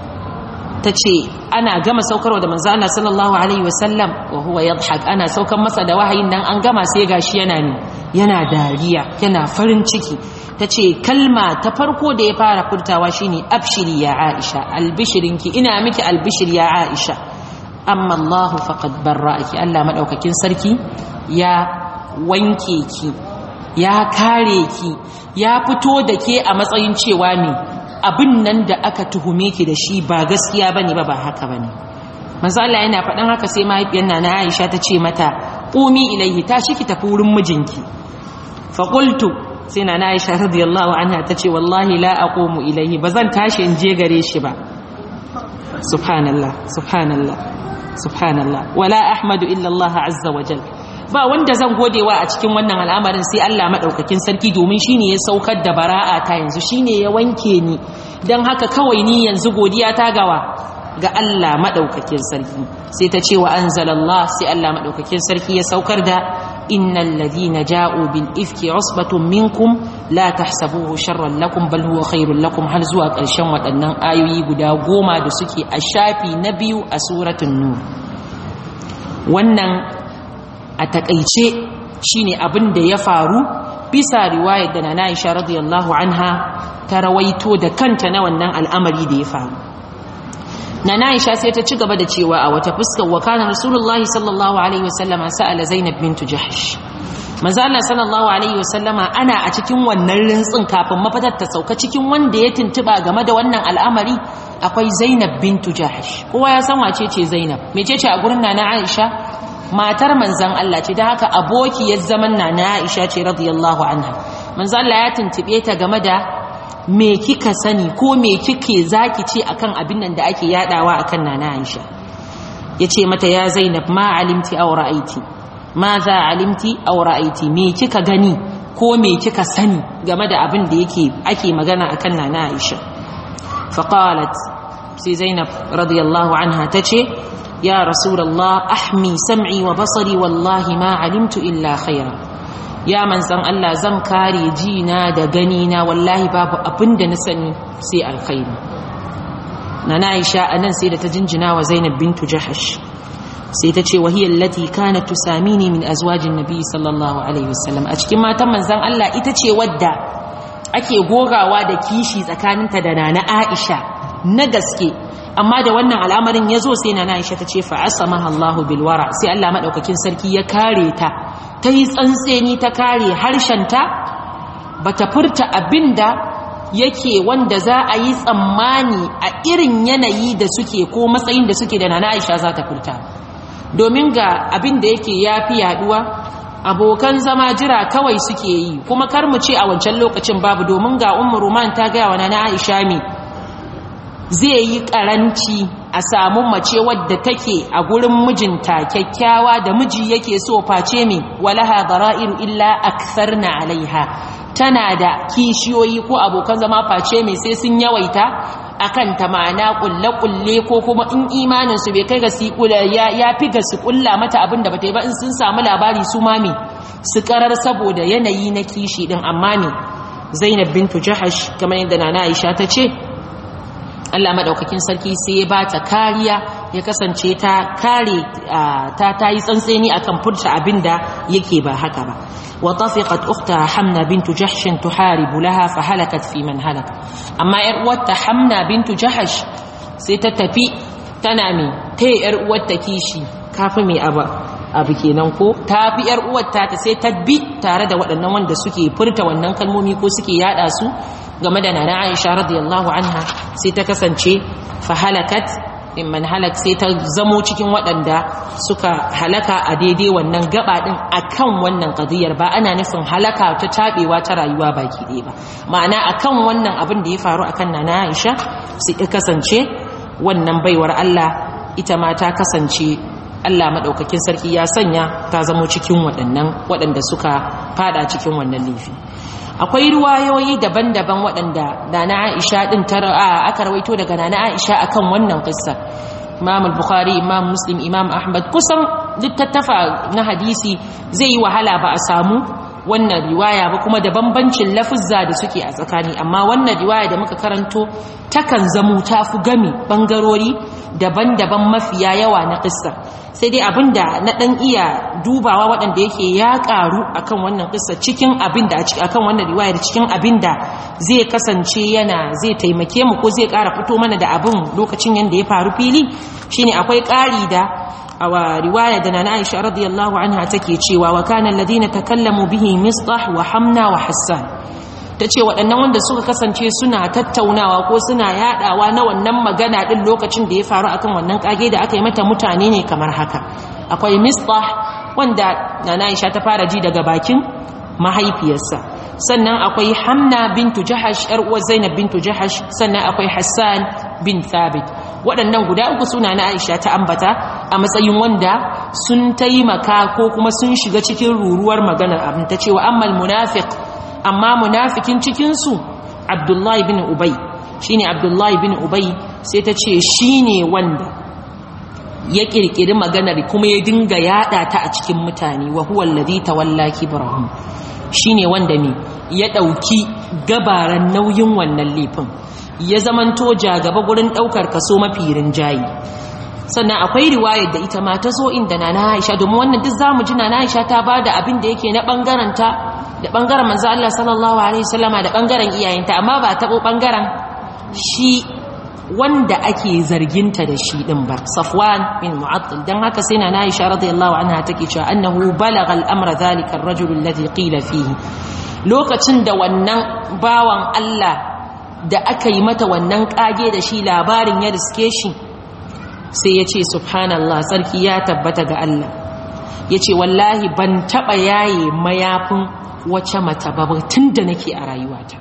tace ana gama saukarwa da manzon Allah sallallahu alaihi wasallam wa huwa yadhhak ana saukar masa da wahayin nan an gama sai gashi yana dariya yana farin ciki tace kalma ta farko da ya fara furtawa shine abshiri ya Aisha albishirinki ina miki albishir ya Aisha amma Allah faqad barra'aki Allah madaukakin sarki ya wanke ki ya kare ki ya fito da ke a matsayin cewa ne abin nan da aka tuhume ki da shi ba gaskiya bane ba haka bane manzo Allah yana faɗan haka sai mahaifiyar Nana Aisha ta ce mata qumi ilaihi tashi ki tafi wurin mijinki fa qultu sai Nana Aisha radiyallahu anha tace wallahi la aqumu ilaihi bazan tashi in je gare shi ba subhanallah subhanallah subhanallah wala ahmadu illa Allah azza wa jalla ba wanda zan godewa a cikin wannan al'amarin sai Allah madaukakin sarki domin shine ya saukar da bara'a ta yanzu shine ya wanke ni dan haka kawai ni yanzu godiya ta gawa ga Allah madaukakin sarki sai ta ce wa anzalallah sai Allah madaukakin sarki ya saukar da innal ladina ja'u bil ifki usbatun minkum la tahsabuhu sharran lakum bal huwa khairul lakum har zuwa ƙarshen waɗannan ayoyi guda 10 da suke a shafi na 2 a suratul nur wannan a takaice shine abin da ya faru bisa riwayar da Nana Aisha radiyallahu anha ta rawaito da kanta na wannan al'amari da ya faru Nana Aisha sai ta ci gaba da cewa a wata fuskar wa kana Rasulullahi sallallahu alaihi wasallama sa'ala Zainab bint Jahsh manzo Allah sallallahu alaihi wasallama ana a cikin wannan rintsin kafin mafatar ta sauka cikin wanda ya tuntuba game da wannan al'amari akwai Zainab bint Jahsh kowa ya san wace ce Zainab mecece a gurin Nana Aisha matar manzan Allah ce da haka abokiyar zaman Nana Aisha ce radiyallahu anha manzan Allah ya tuntube ta game da me kika sani ko me kike zaki ce akan abin nan da ake yadawa akan Nana Aisha yace mata ya Zainab ma alimti aw ra'aiti ma za alimti aw ra'aiti me kika gani ko me kika sani game da abin da ake magana akan Nana Aisha faqalat sai Zainab radiyallahu anha tace يا رسول الله أحمي سمعي وبصري والله ما علمت إلا خيرا يا من سن الله زم كاري جينا دا غنينا والله باب أبن دا نسني سي الخير نانا عائشة أنن سيدة تجنجنا وزينب بنت جحش سيدة وهي التي كانت تساميني من أزواج النبي صلى الله عليه وسلم أشكي ما تم زن الله إتشي ودا أكي غوغا وادا كيشي زكانت دا نانا عائشة نغسكي amma da wannan al'amarin yazo sai Nana Aisha ta ce fa asamaha Allahu bil wara sai Allah madaukakin sarki ya kare ta tayi tsantseni ta kare harshenta bata furta abinda yake wanda za a yi tsammani a irin yanayi da suke ko matsayin da suke da Nana Aisha za ta furta domin ga abinda yake yafi yaduwa abokan zama jira kawai suke yi kuma kar mu ce a wancan lokacin babu domin ga Ummu Ruman ta ga wa Nana Aisha me zai yi karanci a samu mace wadda take a gurin mijinta kyakkyawa da miji yake so face me walaha dara'iru illa aktharna alaiha tana da kishiyoyi ko abokan zama face me sai sun yawaita akan ta ma'ana kulle ko kuma in imanin su bai kai ga su ya fi ga su kulla mata abin da bata yi ba in sun samu labari su ma me su karar saboda yanayi na kishi din. amma ne Zainab bintu Jahash kamar yadda Nana Aisha ta ce Allah madaukakin sarki sai ya bata kariya, ya kasance ta kare ta yi tsantseni akan furta abinda yake ba haka ba. wa tafiqat ukhtaha Hamna bintu Jahsh tuharibu laha fa halakat fi man halaka. amma yar uwarta Hamna bintu Jahash sai ta tafi tana me tayi yar uwarta kishi kafi me abu kenan ko ta fi yar uwarta ta sai ta bi tare da waɗannan wanda suke furta wannan kalmomi ko suke yada su game da Nana Aisha radiyallahu anha, sai ta kasance fa halakat mimman halak, sai ta zamo cikin waɗanda suka halaka a daidai wannan gaba din akan wannan qadiyar. ba ana nufin halaka ta tabewa ta rayuwa baki ɗaya ba, ma'ana akan wannan abin da ya faru akan Nana Aisha sai ta kasance wannan baiwar Allah ita ma ta kasance Allah madaukakin sarki ya sanya ta zamo cikin waɗanda suka fada cikin wannan laifi. akwai ruwayoyi daban-daban waɗanda Nana Aisha din aka rawaito daga Nana Aisha akan wannan kissa. Imam al-Bukhari, Imam Muslim, Imam Ahmad, kusan littattafa na hadisi zai yi wahala ba a samu wannan riwaya ba, kuma da bambancin lafuzza da suke a tsakani. amma wannan riwaya da muka karanto takan zamo tafi gami bangarori daban-daban mafiya yawa na kissa. sai dai abinda na dan iya dubawa waɗanda yake ya karu akan wannan kissa cikin abinda akan wannan riwaya da cikin abinda zai kasance zai taimake mu ko zai ƙara fito mana da abin lokacin yanda ya faru fili, shine akwai ƙari da a riwaya da Nana Aisha radiyallahu anha take cewa wa kana alladhina takallamu bihi Mistah wa Hamna wa Hassan. tace waɗannan wanda suka kasance suna tattaunawa ko suna yadawa na wannan magana din lokacin da ya faru akan wannan kage da aka yi mata mutane ne kamar haka. akwai Mistah wanda Nana Aisha ta fara ji daga bakin mahaifiyarsa, sannan akwai Hamna bintu Jahash yar uwar Zainab bintu Jahash, sannan akwai Hassan bin Thabit. waɗannan guda uku suna na Aisha ta ambata a matsayin wanda sun taimaka ko kuma sun shiga cikin ruruwar maganar abin. ta cewa ammal munafiq, amma munafikin cikin su Abdullahi bin Ubay, shine Abdullahi bin Ubay, sai ta ce shine wanda ya kirkiri maganar kuma ya dinga yada ta a cikin mutane. wa huwa alladhi tawalla kibrahum, shine wanda ne ya dauki gabaran nauyin wannan laifin, ya zamanto jagaba gurin daukar kaso mafi rinjayi. sannan akwai riwayar da ita ma ta zo inda Nana Aisha, domin wannan duk zamu ji Nana Aisha ta bada abin da yake na bangaren ta da bangaren manzo Allah sallallahu alaihi wasallama da bangaren iyayenta, amma ba tabo bangaren shi wanda ake zarginta da shi din ba, Safwan bin Mu'attal. dan haka sai Nana Aisha radiyallahu anha take cewa annahu balagha al-amra dhalika ar-rajul alladhi qila fihi, lokacin da wannan bawan Allah da aka yi mata wannan kage da shi labarin ya riske shi, sai ya ce subhanallah, sarki ya tabbata ga Allah, ya ce wallahi ban taɓa yaye mayafin wace mata ba tun da nake a rayuwata.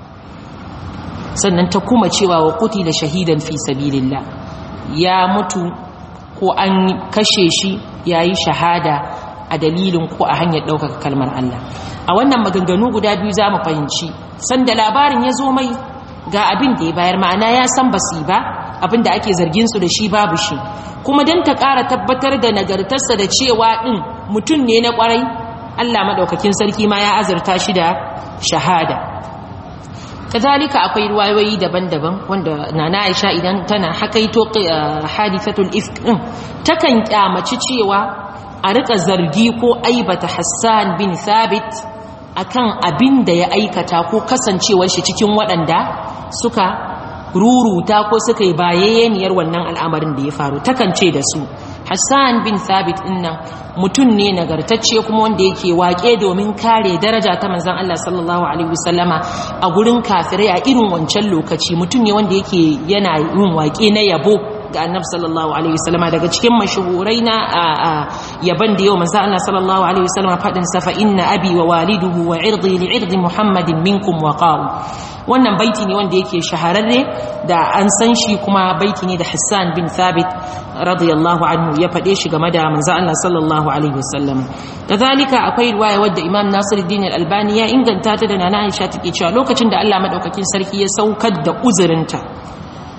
sannan ta kuma cewa wa qutila shahidan fi sabilillah, ya mutu ko an kashe shi yayi shahada a dalilin ko a hanyar ɗaukaka kalmar Allah. a wannan maganganu guda biyu za mu fahimci sanda labarin ya zo mai ga abin da ya bayar, ma'ana ya san basi ba abin da ake zargin su da shi babu shi, kuma dan ta ƙara tabbatar da nagartarsa da cewa din mutum ne na ƙwarai, Allah madaukakin sarki ma ya azurta shi da shahada. kazalika akwai riwayoyi daban-daban wanda Nana Aisha idan tana hakaito hadithatul ifk din takan kyamaci cewa a rika zargi ko aibata Hassan bin Thabit akan abin da ya aikata ko kasancewar shi cikin waɗanda suka ruruta ko suka yi bayayyaniyar wannan al'amarin da ya faru. takan ce da su Hassan bin Thabit dinnan mutum ne nagartacce kuma wanda yake waƙe domin kare daraja ta manzon Allah sallallahu alaihi wasallama a gurin kafirai a irin wancan lokaci. mutum ne wanda yake yana yin waƙe na yabo ga annabi sallallahu alaihi wasallama. daga cikin mashuhurai na yaban da yau manzon Allah sallallahu alaihi wasallama fadin sa fa inna abi wa waliduhu wa irdi li irdi muhammadin minkum waqa'u. wannan baiti ne wanda yake shahararre da an san shi, kuma baiti ne da Hassan bin Thabit radiyallahu anhu ya fade shi game da manzo Allah sallallahu alaihi wasallam. kazalika akwai riwaya wadda Imam Nasiruddin Al-Albani ya inganta ta da Nana Aisha take cewa lokacin da Allah madaukakin sarki ya saukar da uzurinta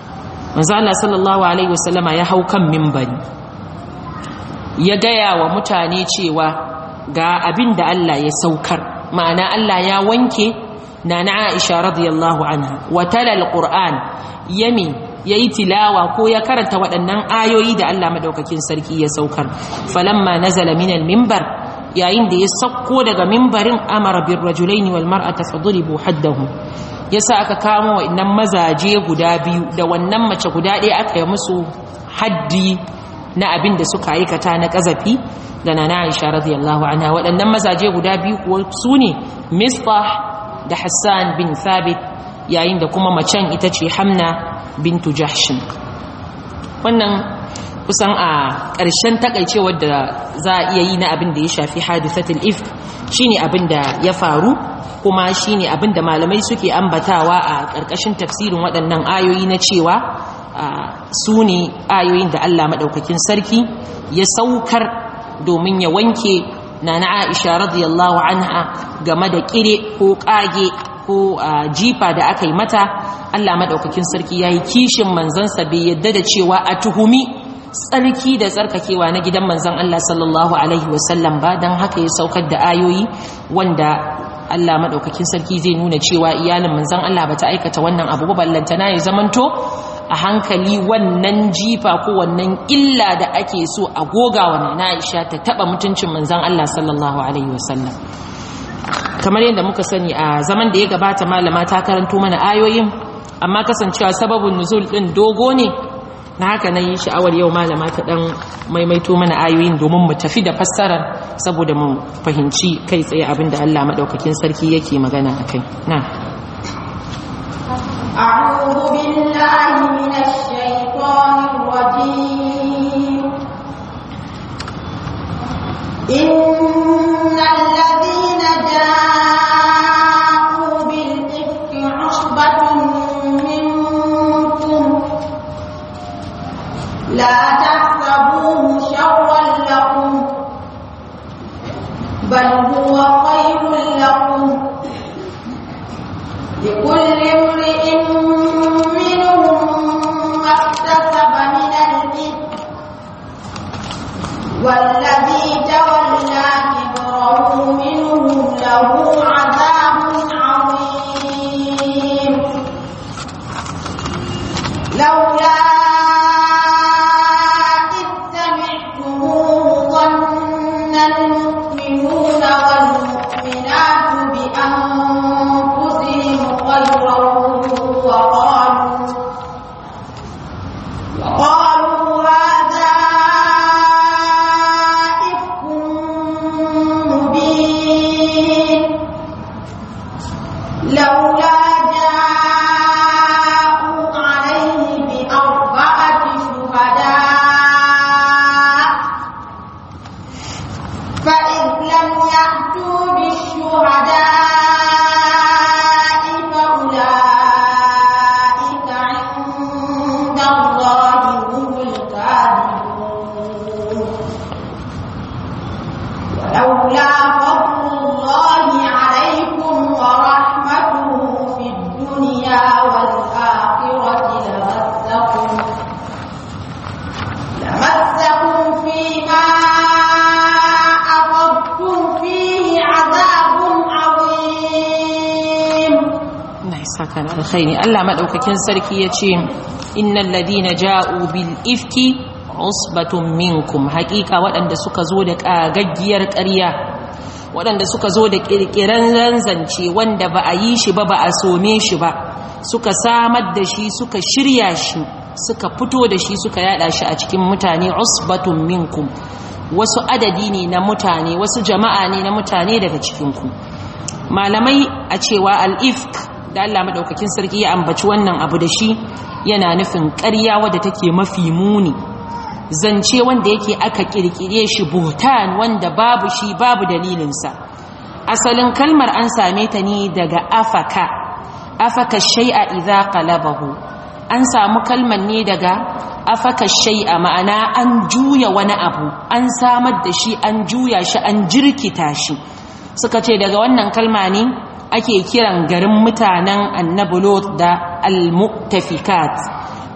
manzo Allah sallallahu alaihi wasallama ya hau kan minbari ya gaya wa mutane cewa ga abin da Allah ya saukar, ma'ana Allah ya wanke nana Aisha radiyallahu anha wa tala alquran yayi tilawa ko ya karanta waɗannan ayoyi da Allah madaukakin sarki ya saukar. Falamma nazala min alminbar, yayin da ya sauko daga minbarin, amara bir rajulaini wal mar'ata fadribu haddahu, yasa aka kama waɗannan mazaje guda biyu da wannan mace guda ɗaya aka yi musu haddi na abin da suka aikata na kazafi da nana Aisha radiyallahu anha. Waɗannan mazaje guda biyu kuwa su ne Mistah da Hassan bin Thabit, yayin da kuma macen ita ce Hamna bintu Jahsh. Wannan kusan a ƙarshen takaicewar da za a iya yi na abin da ya shafi hadisatul ifk shine abin da ya faru, kuma shine abin da malamai suke ambatawa a ƙarƙashin tafsirin waɗannan ayoyi na cewa su ne ayoyin da Allah maɗaukakin sarki ya saukar domin ya wanke nana Aisha radiyallahu anha game da ƙire ko ƙage ko jifa da aka yi mata. Allah maɗaukakin sarki ya yi kishin manzansa, bai yadda da cewa a tuhumi tsarki da tsarkakewa na gidan manzan Allah sallallahu alaihi wasallam ba, don haka ya saukar da ayoyi wanda Allah maɗaukakin sarki zai nuna cewa iyalin manzan Allah ba ta aikata wannan abu ba, ballantana ya zamanto a hankali wannan jifa ko wannan illa da ake so a goga wa nana Aisha ta taba mutuncin manzon Allah sallallahu alaihi wasallam. Kamar yadda muka sani a zaman da ya gabata malama ta karanto mana ayoyin, amma kasancewa sababin nuzul din dogo ne, na haka na yi sha'awar yau malama ta dan maimaito mana ayoyin domin mu tafi da fassarar, saboda mu fahimci kai tsaye abinda Allah madaukakin sarki yake magana akai. Na أعوذ بالله من الشيطان الرجيم. إن الذين جاءوا بالإفك عصبة منكم لا تحسبوه شرا لكم بل هو خير لكم، لكل امرئ منهم ما اكتسب من الإثم، والذي تولى كبره منهم له عذاب عظيم. لولا إذ سمعتموه ظن المؤمنون والمؤمنات بأنفسهم خيرا وقالوا هذا إفك مبين. لولا جاءوا عليه بأربعة شهداء فإذ لم يأتوا بالشهداء kan alkhairi. Allah madaukakin sarki yace innal ladina ja'u bil ifki usbatun minkum, haqiqa waɗanda suka zo da kagaggiyar ƙarya, waɗanda suka zo da kirkiran zanzance wanda ba a yi shi ba, ba a some shi ba, suka samar da shi, suka shirya shi, suka fito da shi, suka yada shi a cikin mutane. Usbatun minkum, wasu adadi ne na mutane, wasu jama'a ne na mutane daga cikin ku. Malamai a cewa al-ifk da Allah madaukakin sarki ya ambaci wannan abu da shi, yana nufin ƙarya wadda take mafi muni, zance wanda yake aka kirkire shi, buhtan wanda babu shi, babu dalilinsa. Asalin kalmar an same ta ne daga afaka shay'a idza qalabahu, an samu kalmar ne daga afaka shay'a, ma'ana an juya wani abu, an samar da shi, an juya shi, an jirkita shi. Suka ce daga wannan kalma ne ake kiran garin mutanen annabi Lot da al-mu'tafikat.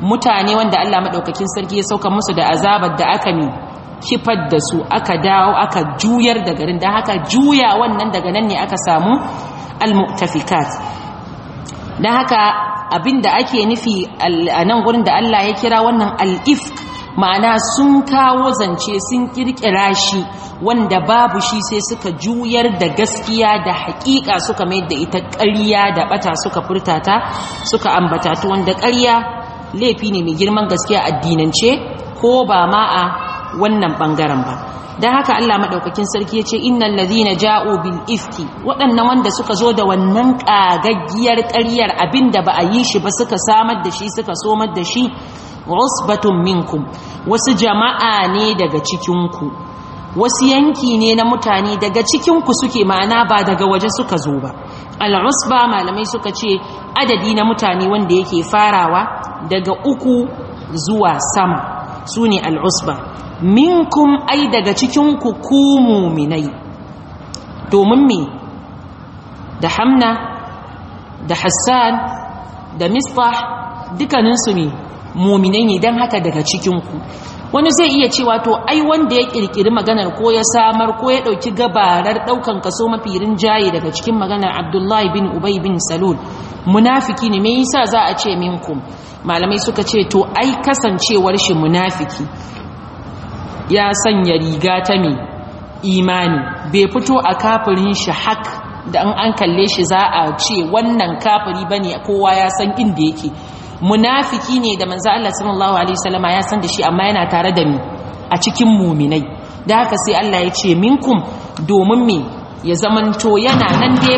mutane wanda Allah madaukakin sarki ya sauka musu da azabar da aka kifar da su, aka dawo aka juyar da garin, dan haka juya wannan daga nan ne aka samu al-mu'tafikat. dan haka abinda ake nufi a nan gurin da Allah ya kira wannan al-ifk, ma'ana sun kawo zance sun kirkira shi wanda babu shi sai suka juyar da gaskiya da haƙiƙa suka mai da ita ƙarya da bata suka furtata suka ambata ta, wanda ƙarya laifi ne mai girman gaskiya addinance ko ba ma a wannan bangaren ba. dan haka Allah madaukakin sarki yace innal ladhina ja'u bil ifki, waɗannan wanda suka zo da wannan kagaggiyar ƙaryar abinda ba a yi shi ba suka samar da shi suka somar da shi, usbatun minkum, wasu jama'a ne daga cikinku, wasu yanki ne na mutane daga cikinku suke, ma'ana ba daga waje suka zo ba. al-usba malamai suka ce adadi na mutane wanda yake farawa daga 3 zuwa sama sune al-usba. minkum ai daga cikinku ku mu'minai, domin me da Hamna da Hassan da Mistah dukkaninsu ne mu'minai ne, dan haka daga cikinku. wani zai iya cewa to ai wanda ya kirkiri maganar ko ya samar ko ya dauki gabarar daukan kaso mafi rinjaye daga cikin maganar Abdullahi bin Ubay bin Salul munafiki ne, me yasa za a ce minkum? malamai suka ce to ai kasancewar shi munafiki ya sanya riga ta mai imani, bai fito a kafirin shi hak da an kalle shi za a ce wannan kafiri bane, kowa ya san inda yake. munafiki ne da manzo Allah sallallahu alaihi wasallama ya san da shi, amma yana tare da mi a cikin mu'minai. da haka sai Allah ya ce minkum, domin me ya zamanto yana nan dai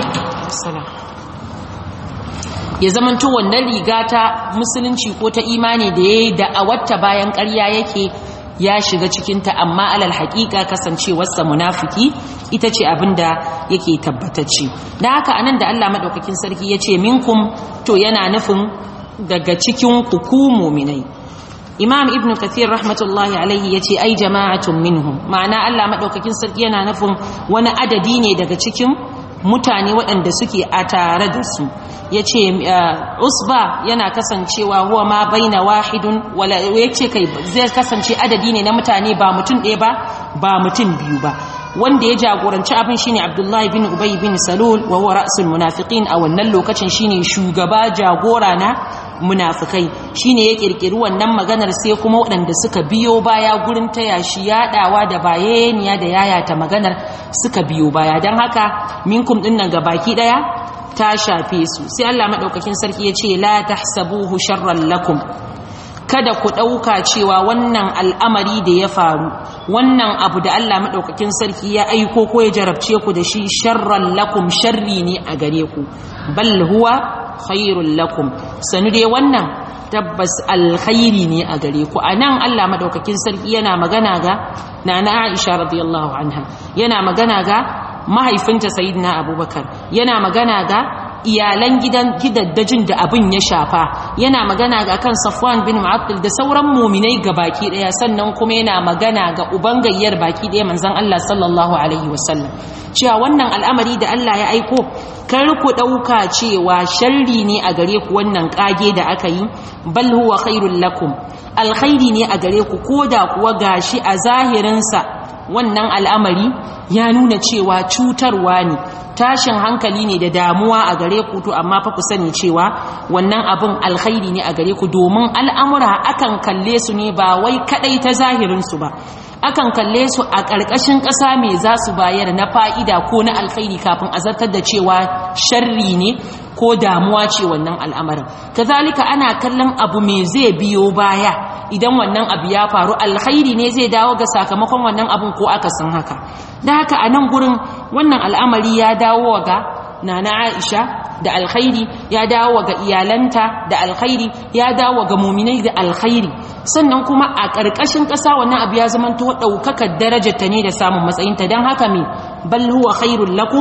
ya zamanto wannan riga ta musulunci ko ta imani da yayi da awatta bayan ƙarya yake ya shiga cikinta, amma alal haƙiƙa kasancewarsa munafiki ita ce abinda yake tabbatacce. da haka anan da Allah madaukakin sarki ya ce minkum, to yana nufin daga cikin ku mu'minai. Imam Ibn Kathir rahmatullahi alaihi yace ai jama'atun minhum, ma'ana Allah madaukakin sarki yana nufin wani adadi ne daga cikin mutane waɗanda suke a tare da su. yace usba yana kasancewa huwa ma baina wahidun wala, yace kai zai kasance adadi ne na mutane ba mutum ɗaya ba mutum biyu ba. wanda ya jagoranci abin shine Abdullahi bin Ubay bin Salul wa huwa ra'sul munafiqin, a wannan lokacin shine shugaba jagora na munafikai, shine ya kirkiri wannan maganar, sai kuma waɗanda suka biyo baya gurin taya shi yadawa da bayaniya da yayata maganar suka biyo baya. dan haka minkum din nan gabaki daya ta shafe su. sai Allah madaukakin sarki ya ce la tahsabuhu sharran lakum, kada ku ɗauka cewa wannan al'amari da ya faru, wannan abu da Allah maɗaukakin sarki ya aiko ko ya jarabce ku da shi sharran lakum, sharri ne a gare ku, bal huwa khairul lakum, sanu dai wannan tabbas alkhairi ne a gare ku. a nan Allah maɗaukakin sarki yana magana ga nana Aisha radiyallahu anha, yana magana ga mahaifinta Sayyidina Abubakar, yana magana ga iyalan gidaddajin da abin ya shafa, yana magana ga kan Safwan bin Mu'attal da sauran mu'minai baki daya, sannan kuma yana magana ga uban gayyar baki daya manzon Allah sallallahu alaihi wasallam, cewa wannan al'amari da Allah ya aiko kar ku dauka cewa sharri ne a gare ku wannan kage da aka yi, bal huwa khairul lakum, alkhairi ne a gare ku, koda kuwa gashi a zahirin sa wannan al'amari ya nuna cewa cutarwa ne, tashin hankali ne da damuwa a gare ku, to amma fa ku sani cewa wannan abin alkhairi ne a gare ku, domin al'amura akan kalle su ne ba wai kadai ta zahirin su ba, akan kalle su a ƙarƙashin ƙasa mai za su bayar na fa'ida ko na alkhairi kafin a zartar da cewa sharri ne ko damuwa ce wannan al'amarin. Kazalika ana kallon abu mai zai biyo baya, idan wannan abu ya faru alkhairi ne zai dawo ga sakamakon wannan abun ko akasin haka. da haka a nan gurin wannan al'amari ya dawo ga nana Aisha da alkhairi, ya dawo ga iyalanta da alkhairi, ya dawo ga muminai da alkhairi, sannan kuma a ƙarƙashin ƙasa wannan abu ya zama to ɗaukakar darajarta ne da samun matsayinta. don haka me bal huwa khairul lakum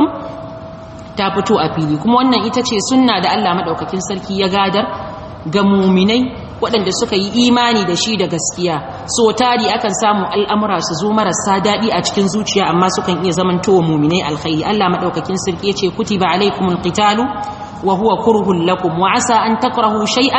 ta fito a fili, kuma wannan ita ce sunna da Allah madaukakin sarki ya gadar ga muminai waɗanda suka yi imani da shi da gaskiya. so tari akan samu al'amura su zo marasa daɗi a cikin zuciya, amma sukan iya zamantowa muminai alkhairi. Allah madaukakin sarki yace kutiba alaikumul qitalu wa huwa kurhun lakum wa asa an takrahu shay'an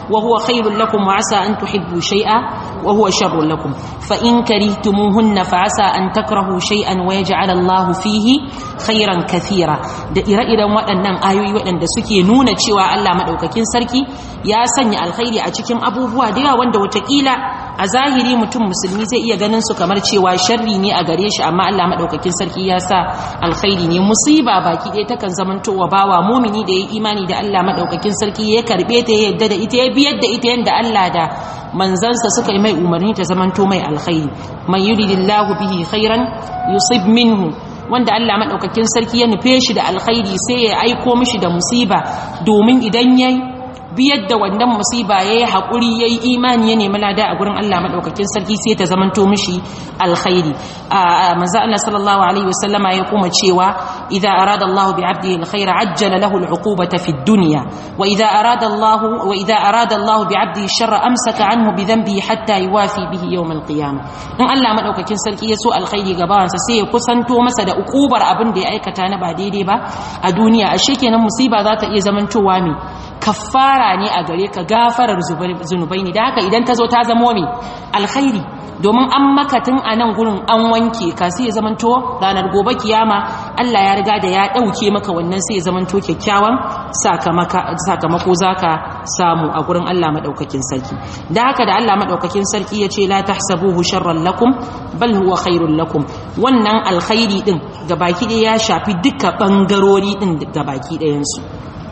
wa huwa khairul lakum wa asa an tuhibbu shay'a wa huwa sharrul lakum fa in karihtumuhunna fa asa an takrahu shay'an wa yaj'al Allahu fihi khairan kathira. da ire-iren waɗannan ayoyi waɗanda suke nuna cewa Allah madaukakin sarki ya sanya alkhairi a cikin abubuwa da yawa wanda watakila a zahiri mutum musulmi zai iya ganin su kamar cewa sharri ne a gare shi, amma Allah madaukakin sarki ya sa alkhairi ne. Musiba baki ɗaya takan zamantowa bawa mumini da ya imani da Allah madaukakin sarki ya karbe ta, ya yadda da ita, ya biyar da ita yanda Allah da manzansa suka yi mai umarni ta zamanto mai alkhairi. man yuridillahu bihi khairan yusib minhu, wanda Allah madaukakin sarki ya nufe shi da alkhairi sai ya aiko mishi da musiba, domin idan yayi biyar da wannan musiba yayi hakuri yayi imani ya nemi lada a gurin Allah madaukakin sarki sai ta zamanto mishi alkhairi. manzo Allah sallallahu alaihi wasallama ya kuma cewa idza arada Allah bi 'abdihi alkhaira ajjala lahu al'uqubata fi ad-dunya wa idza arada Allah bi 'abdihi sharra amsaka anhu bi dhanbihi hatta yuwafi bihi yawm al-qiyamah. in Allah madaukakin sarki ya so alkhairi ga bawansa sai ya kusanto masa da ukubar abin da ya aikata na ba daidai ba a duniya. ashe kenan musiba za ta iya zamantowa mai kaffara ne a gare ka, gafarar zunubai ne. da haka idan ta zo ta zamo mai alkhairi, domin an maka tun a nan gurin an wanke ka, sai ya zamanto ranar gobe kiyama Allah ya riga da ya ɗauke maka wannan, sai ya zamanto kyakkyawan sakamako zaka samu a gurin Allah madaukakin sarki. da haka da Allah madaukakin sarki ya ce la tahsabuhu sharran lakum bal huwa khairul lakum, wannan alkhairi din gabaki ɗaya ya shafi duka bangarori din gabaki ɗayan su.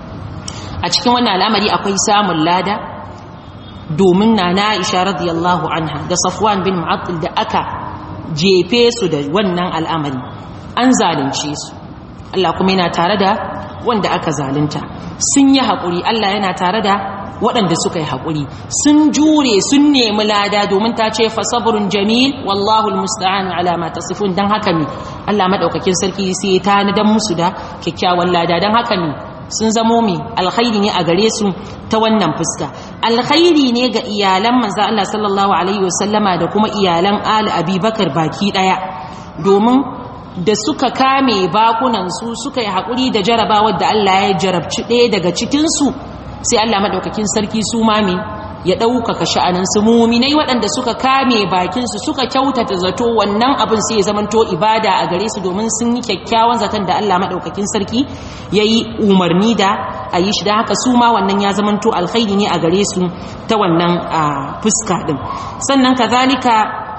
a cikin wannan al'amari akwai samun lada, domin na Aisha radiyallahu anha da Safwan bin Mu'attal da aka jefe su da wannan al'amari, an zalunce su, Allah kuma yana tare da wanda aka zalunta. sun yi haƙuri, Allah yana tare da waɗanda suka yi haƙuri, sun jure, sun nemi lada, domin ta ce fa sabrun jamil wallahu almusta'an ala ma tasifun. dan haka ne Allah madaukakin sarki sai ya tanadan musu da kyakkyawan lada. dan haka ne sun zamo mai alkhairi ne a gare su ta wannan fuska. alkhairi ne ga iyalan manzo Allah sallallahu alaihi wasallama da kuma iyalan Ali Abubakar baki daya, domin da suka kame bakunan su suka yi hakuri da jarabawar da Allah ya jarabci ɗaya daga cikin su, sai Allah madaukakin sarki su ma ya ɗaukaka sha'aninsu. muminai waɗanda suka kame bakinsu suka kyautata zato, wannan abin sai ya zamanto ibada a gare su, domin sun yi kyakkyawan zaton da Allah maɗaukakin sarki ya yi umarni da a yi shi. da haka su ma wannan ya zamanto alkhairi ne a gare su ta wannan fuska ɗin. sannan kazalika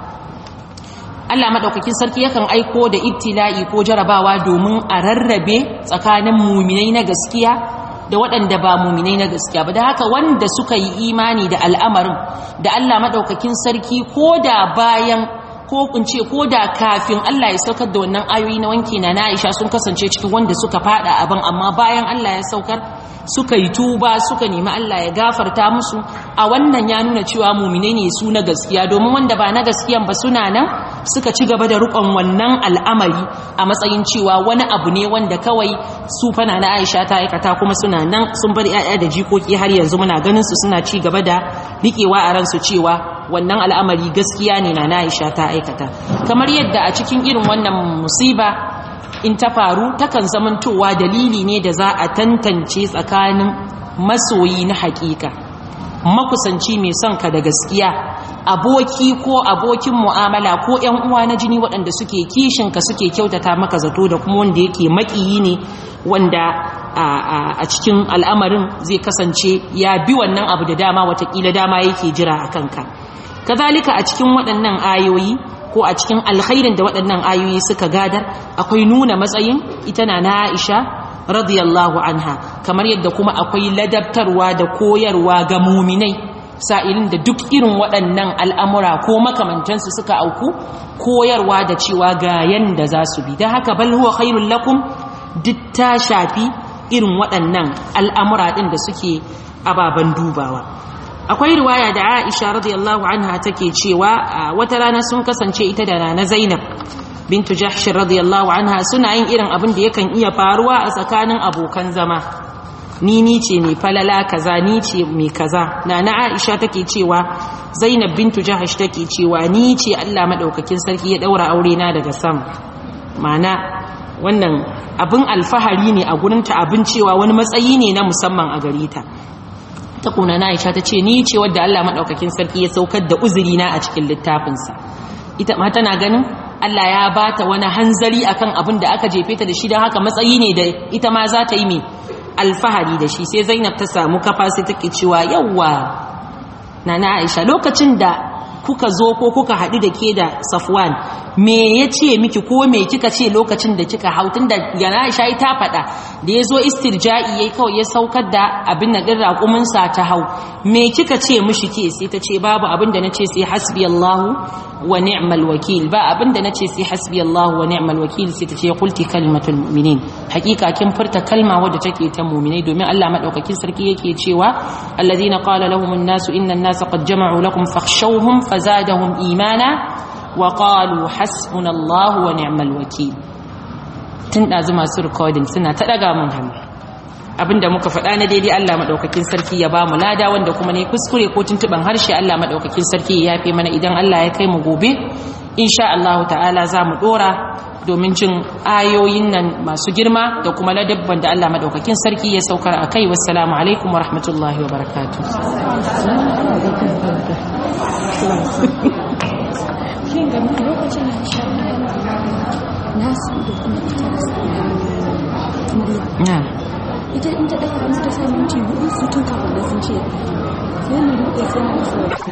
Allah maɗaukakin sarki yakan aiko da ibtila'i ko jarabawa domin a rarrabe tsakanin muminai na gaskiya da waɗanda ba muminai na gaskiya ba. da haka wanda suka yi imani da al'amarin da Allah madaukakin sarki, ko da bayan ko kunce ko da kafin Allah ya saukar da wannan ayoyi na wanke na Aisha, sun kasance cikin wanda suka fada abin, amma bayan Allah ya saukar suka yi tuba, suka nemi Allah ya gafarta musu. a wannan ya nuna cewa muminai ne su na gaskiya, domin wanda ba na gaskiyan ba suna nan suka ci gaba da rukon wannan al'amari a matsayin cewa wani abu ne wanda kawai su fana na Aisha ta aikata, kuma suna nan sun bar 'ya'ya da jikoki har yanzu muna ganin su suna ci gaba da riƙewa a ransu cewa wannan al'amari gaskiya ne na Aisha ta aikata. kamar yadda a cikin irin wannan musiba in ta faru takan zamantowa dalili ne da za a tantance tsakanin masoyi na hakika, makusanci mai son ka da gaskiya, aboki ko abokin mu'amala ko ƴan uwa na jini waɗanda suke kishin ka, suke kyautata maka zato, da kuma wanda yake maƙiyi ne, wanda a cikin al'amarin zai kasance ya bi wannan abu da dama, watakila dama yake jira a kanka. kazalika a cikin waɗannan ayoyi ko a cikin alkhairin da waɗannan ayoyi suka gadar, akwai nuna matsayin ita na Aisha radiyallahu anha, kamar yadda kuma akwai ladabtarwa da koyarwa ga muminai sa'ilin da duk irin waɗannan al'amura ko makamantansu suka auku, koyarwa da cewa ga yanda za su bi. da haka bal huwa khairul lakum duk ta shafi irin waɗannan al'amura ɗin da suke ababen dubawa. akwai riwaya da Aisha radiyallahu anha take cewa wata rana sun kasance ita da Nana Zainab bintu Jahsh radiyallahu anha suna yin irin abin da yakan iya faruwa a tsakanin abokan zama. ni ce mai falala kaza, ni ce mai kaza. Nana Aisha take cewa Zainab bintu Jahsh take cewa ni ce Allah madaukakin sarki ya daura aure na daga sama. Mana wannan abin alfahari ne a gurinta, abin cewa wani matsayi ne na musamman a gare ta. ta kuna na Aisha ta ce ni ce wadda Allah madaukakin sarki ya saukar da uzuri na a cikin littafinsa. Ita ma tana ganin Allah ya bata wani hanzari akan abin da aka jefe ta da shi, don haka matsayi ne da ita ma za ta yi mai alfahari da shi. Sai Zainab ta samu kafa sai take cewa yawwa nana Aisha, lokacin da kuka zo ko kuka haɗu da ke da Safwan, me ya ce miki ko me kika ce lokacin da kika hau? Tun da yana Aisha ta faɗa da ya zo istirja'i yayi kawai ya saukar da abin da ɗin raƙuminsa ta hau, me kika ce mishi ke? Sai ta ce babu abin da na ce sai hasbi Allahu wa ni'mal wakil, ba abin da na ce sai hasbi Allahu wa ni'mal wakil. Sai ta ce qulti kalimatul mu'minin, hakika kin furta kalma wadda take ta mu'minai, domin Allah madaukakin sarki yake cewa alladhina qala lahumun nasu innan nasa qad jama'u lakum fakhshawhum fazadahum imana wa qalu hasbunallahu wa ni'mal wakil. Tun dazu masu recording suna ta daga mun hannu. Abinda muka faɗa na daidai Allah madaukakin sarki ya ba mu lada, wanda kuma ne kuskure ko tuntuban harshe Allah madaukakin sarki ya yafe mana. Idan Allah ya kai mu gobe insha Allah ta'ala za mu dora domin jin ayoyin nan masu girma da kuma ladabban da Allah madaukakin sarki ya saukar akai. Wassalamu alaikum wa rahmatullahi wa barakatuh. Lokacin da shi nasu da kuma ita in ta daga ta samun ci hudu su tun kafin da sun ce yana da sai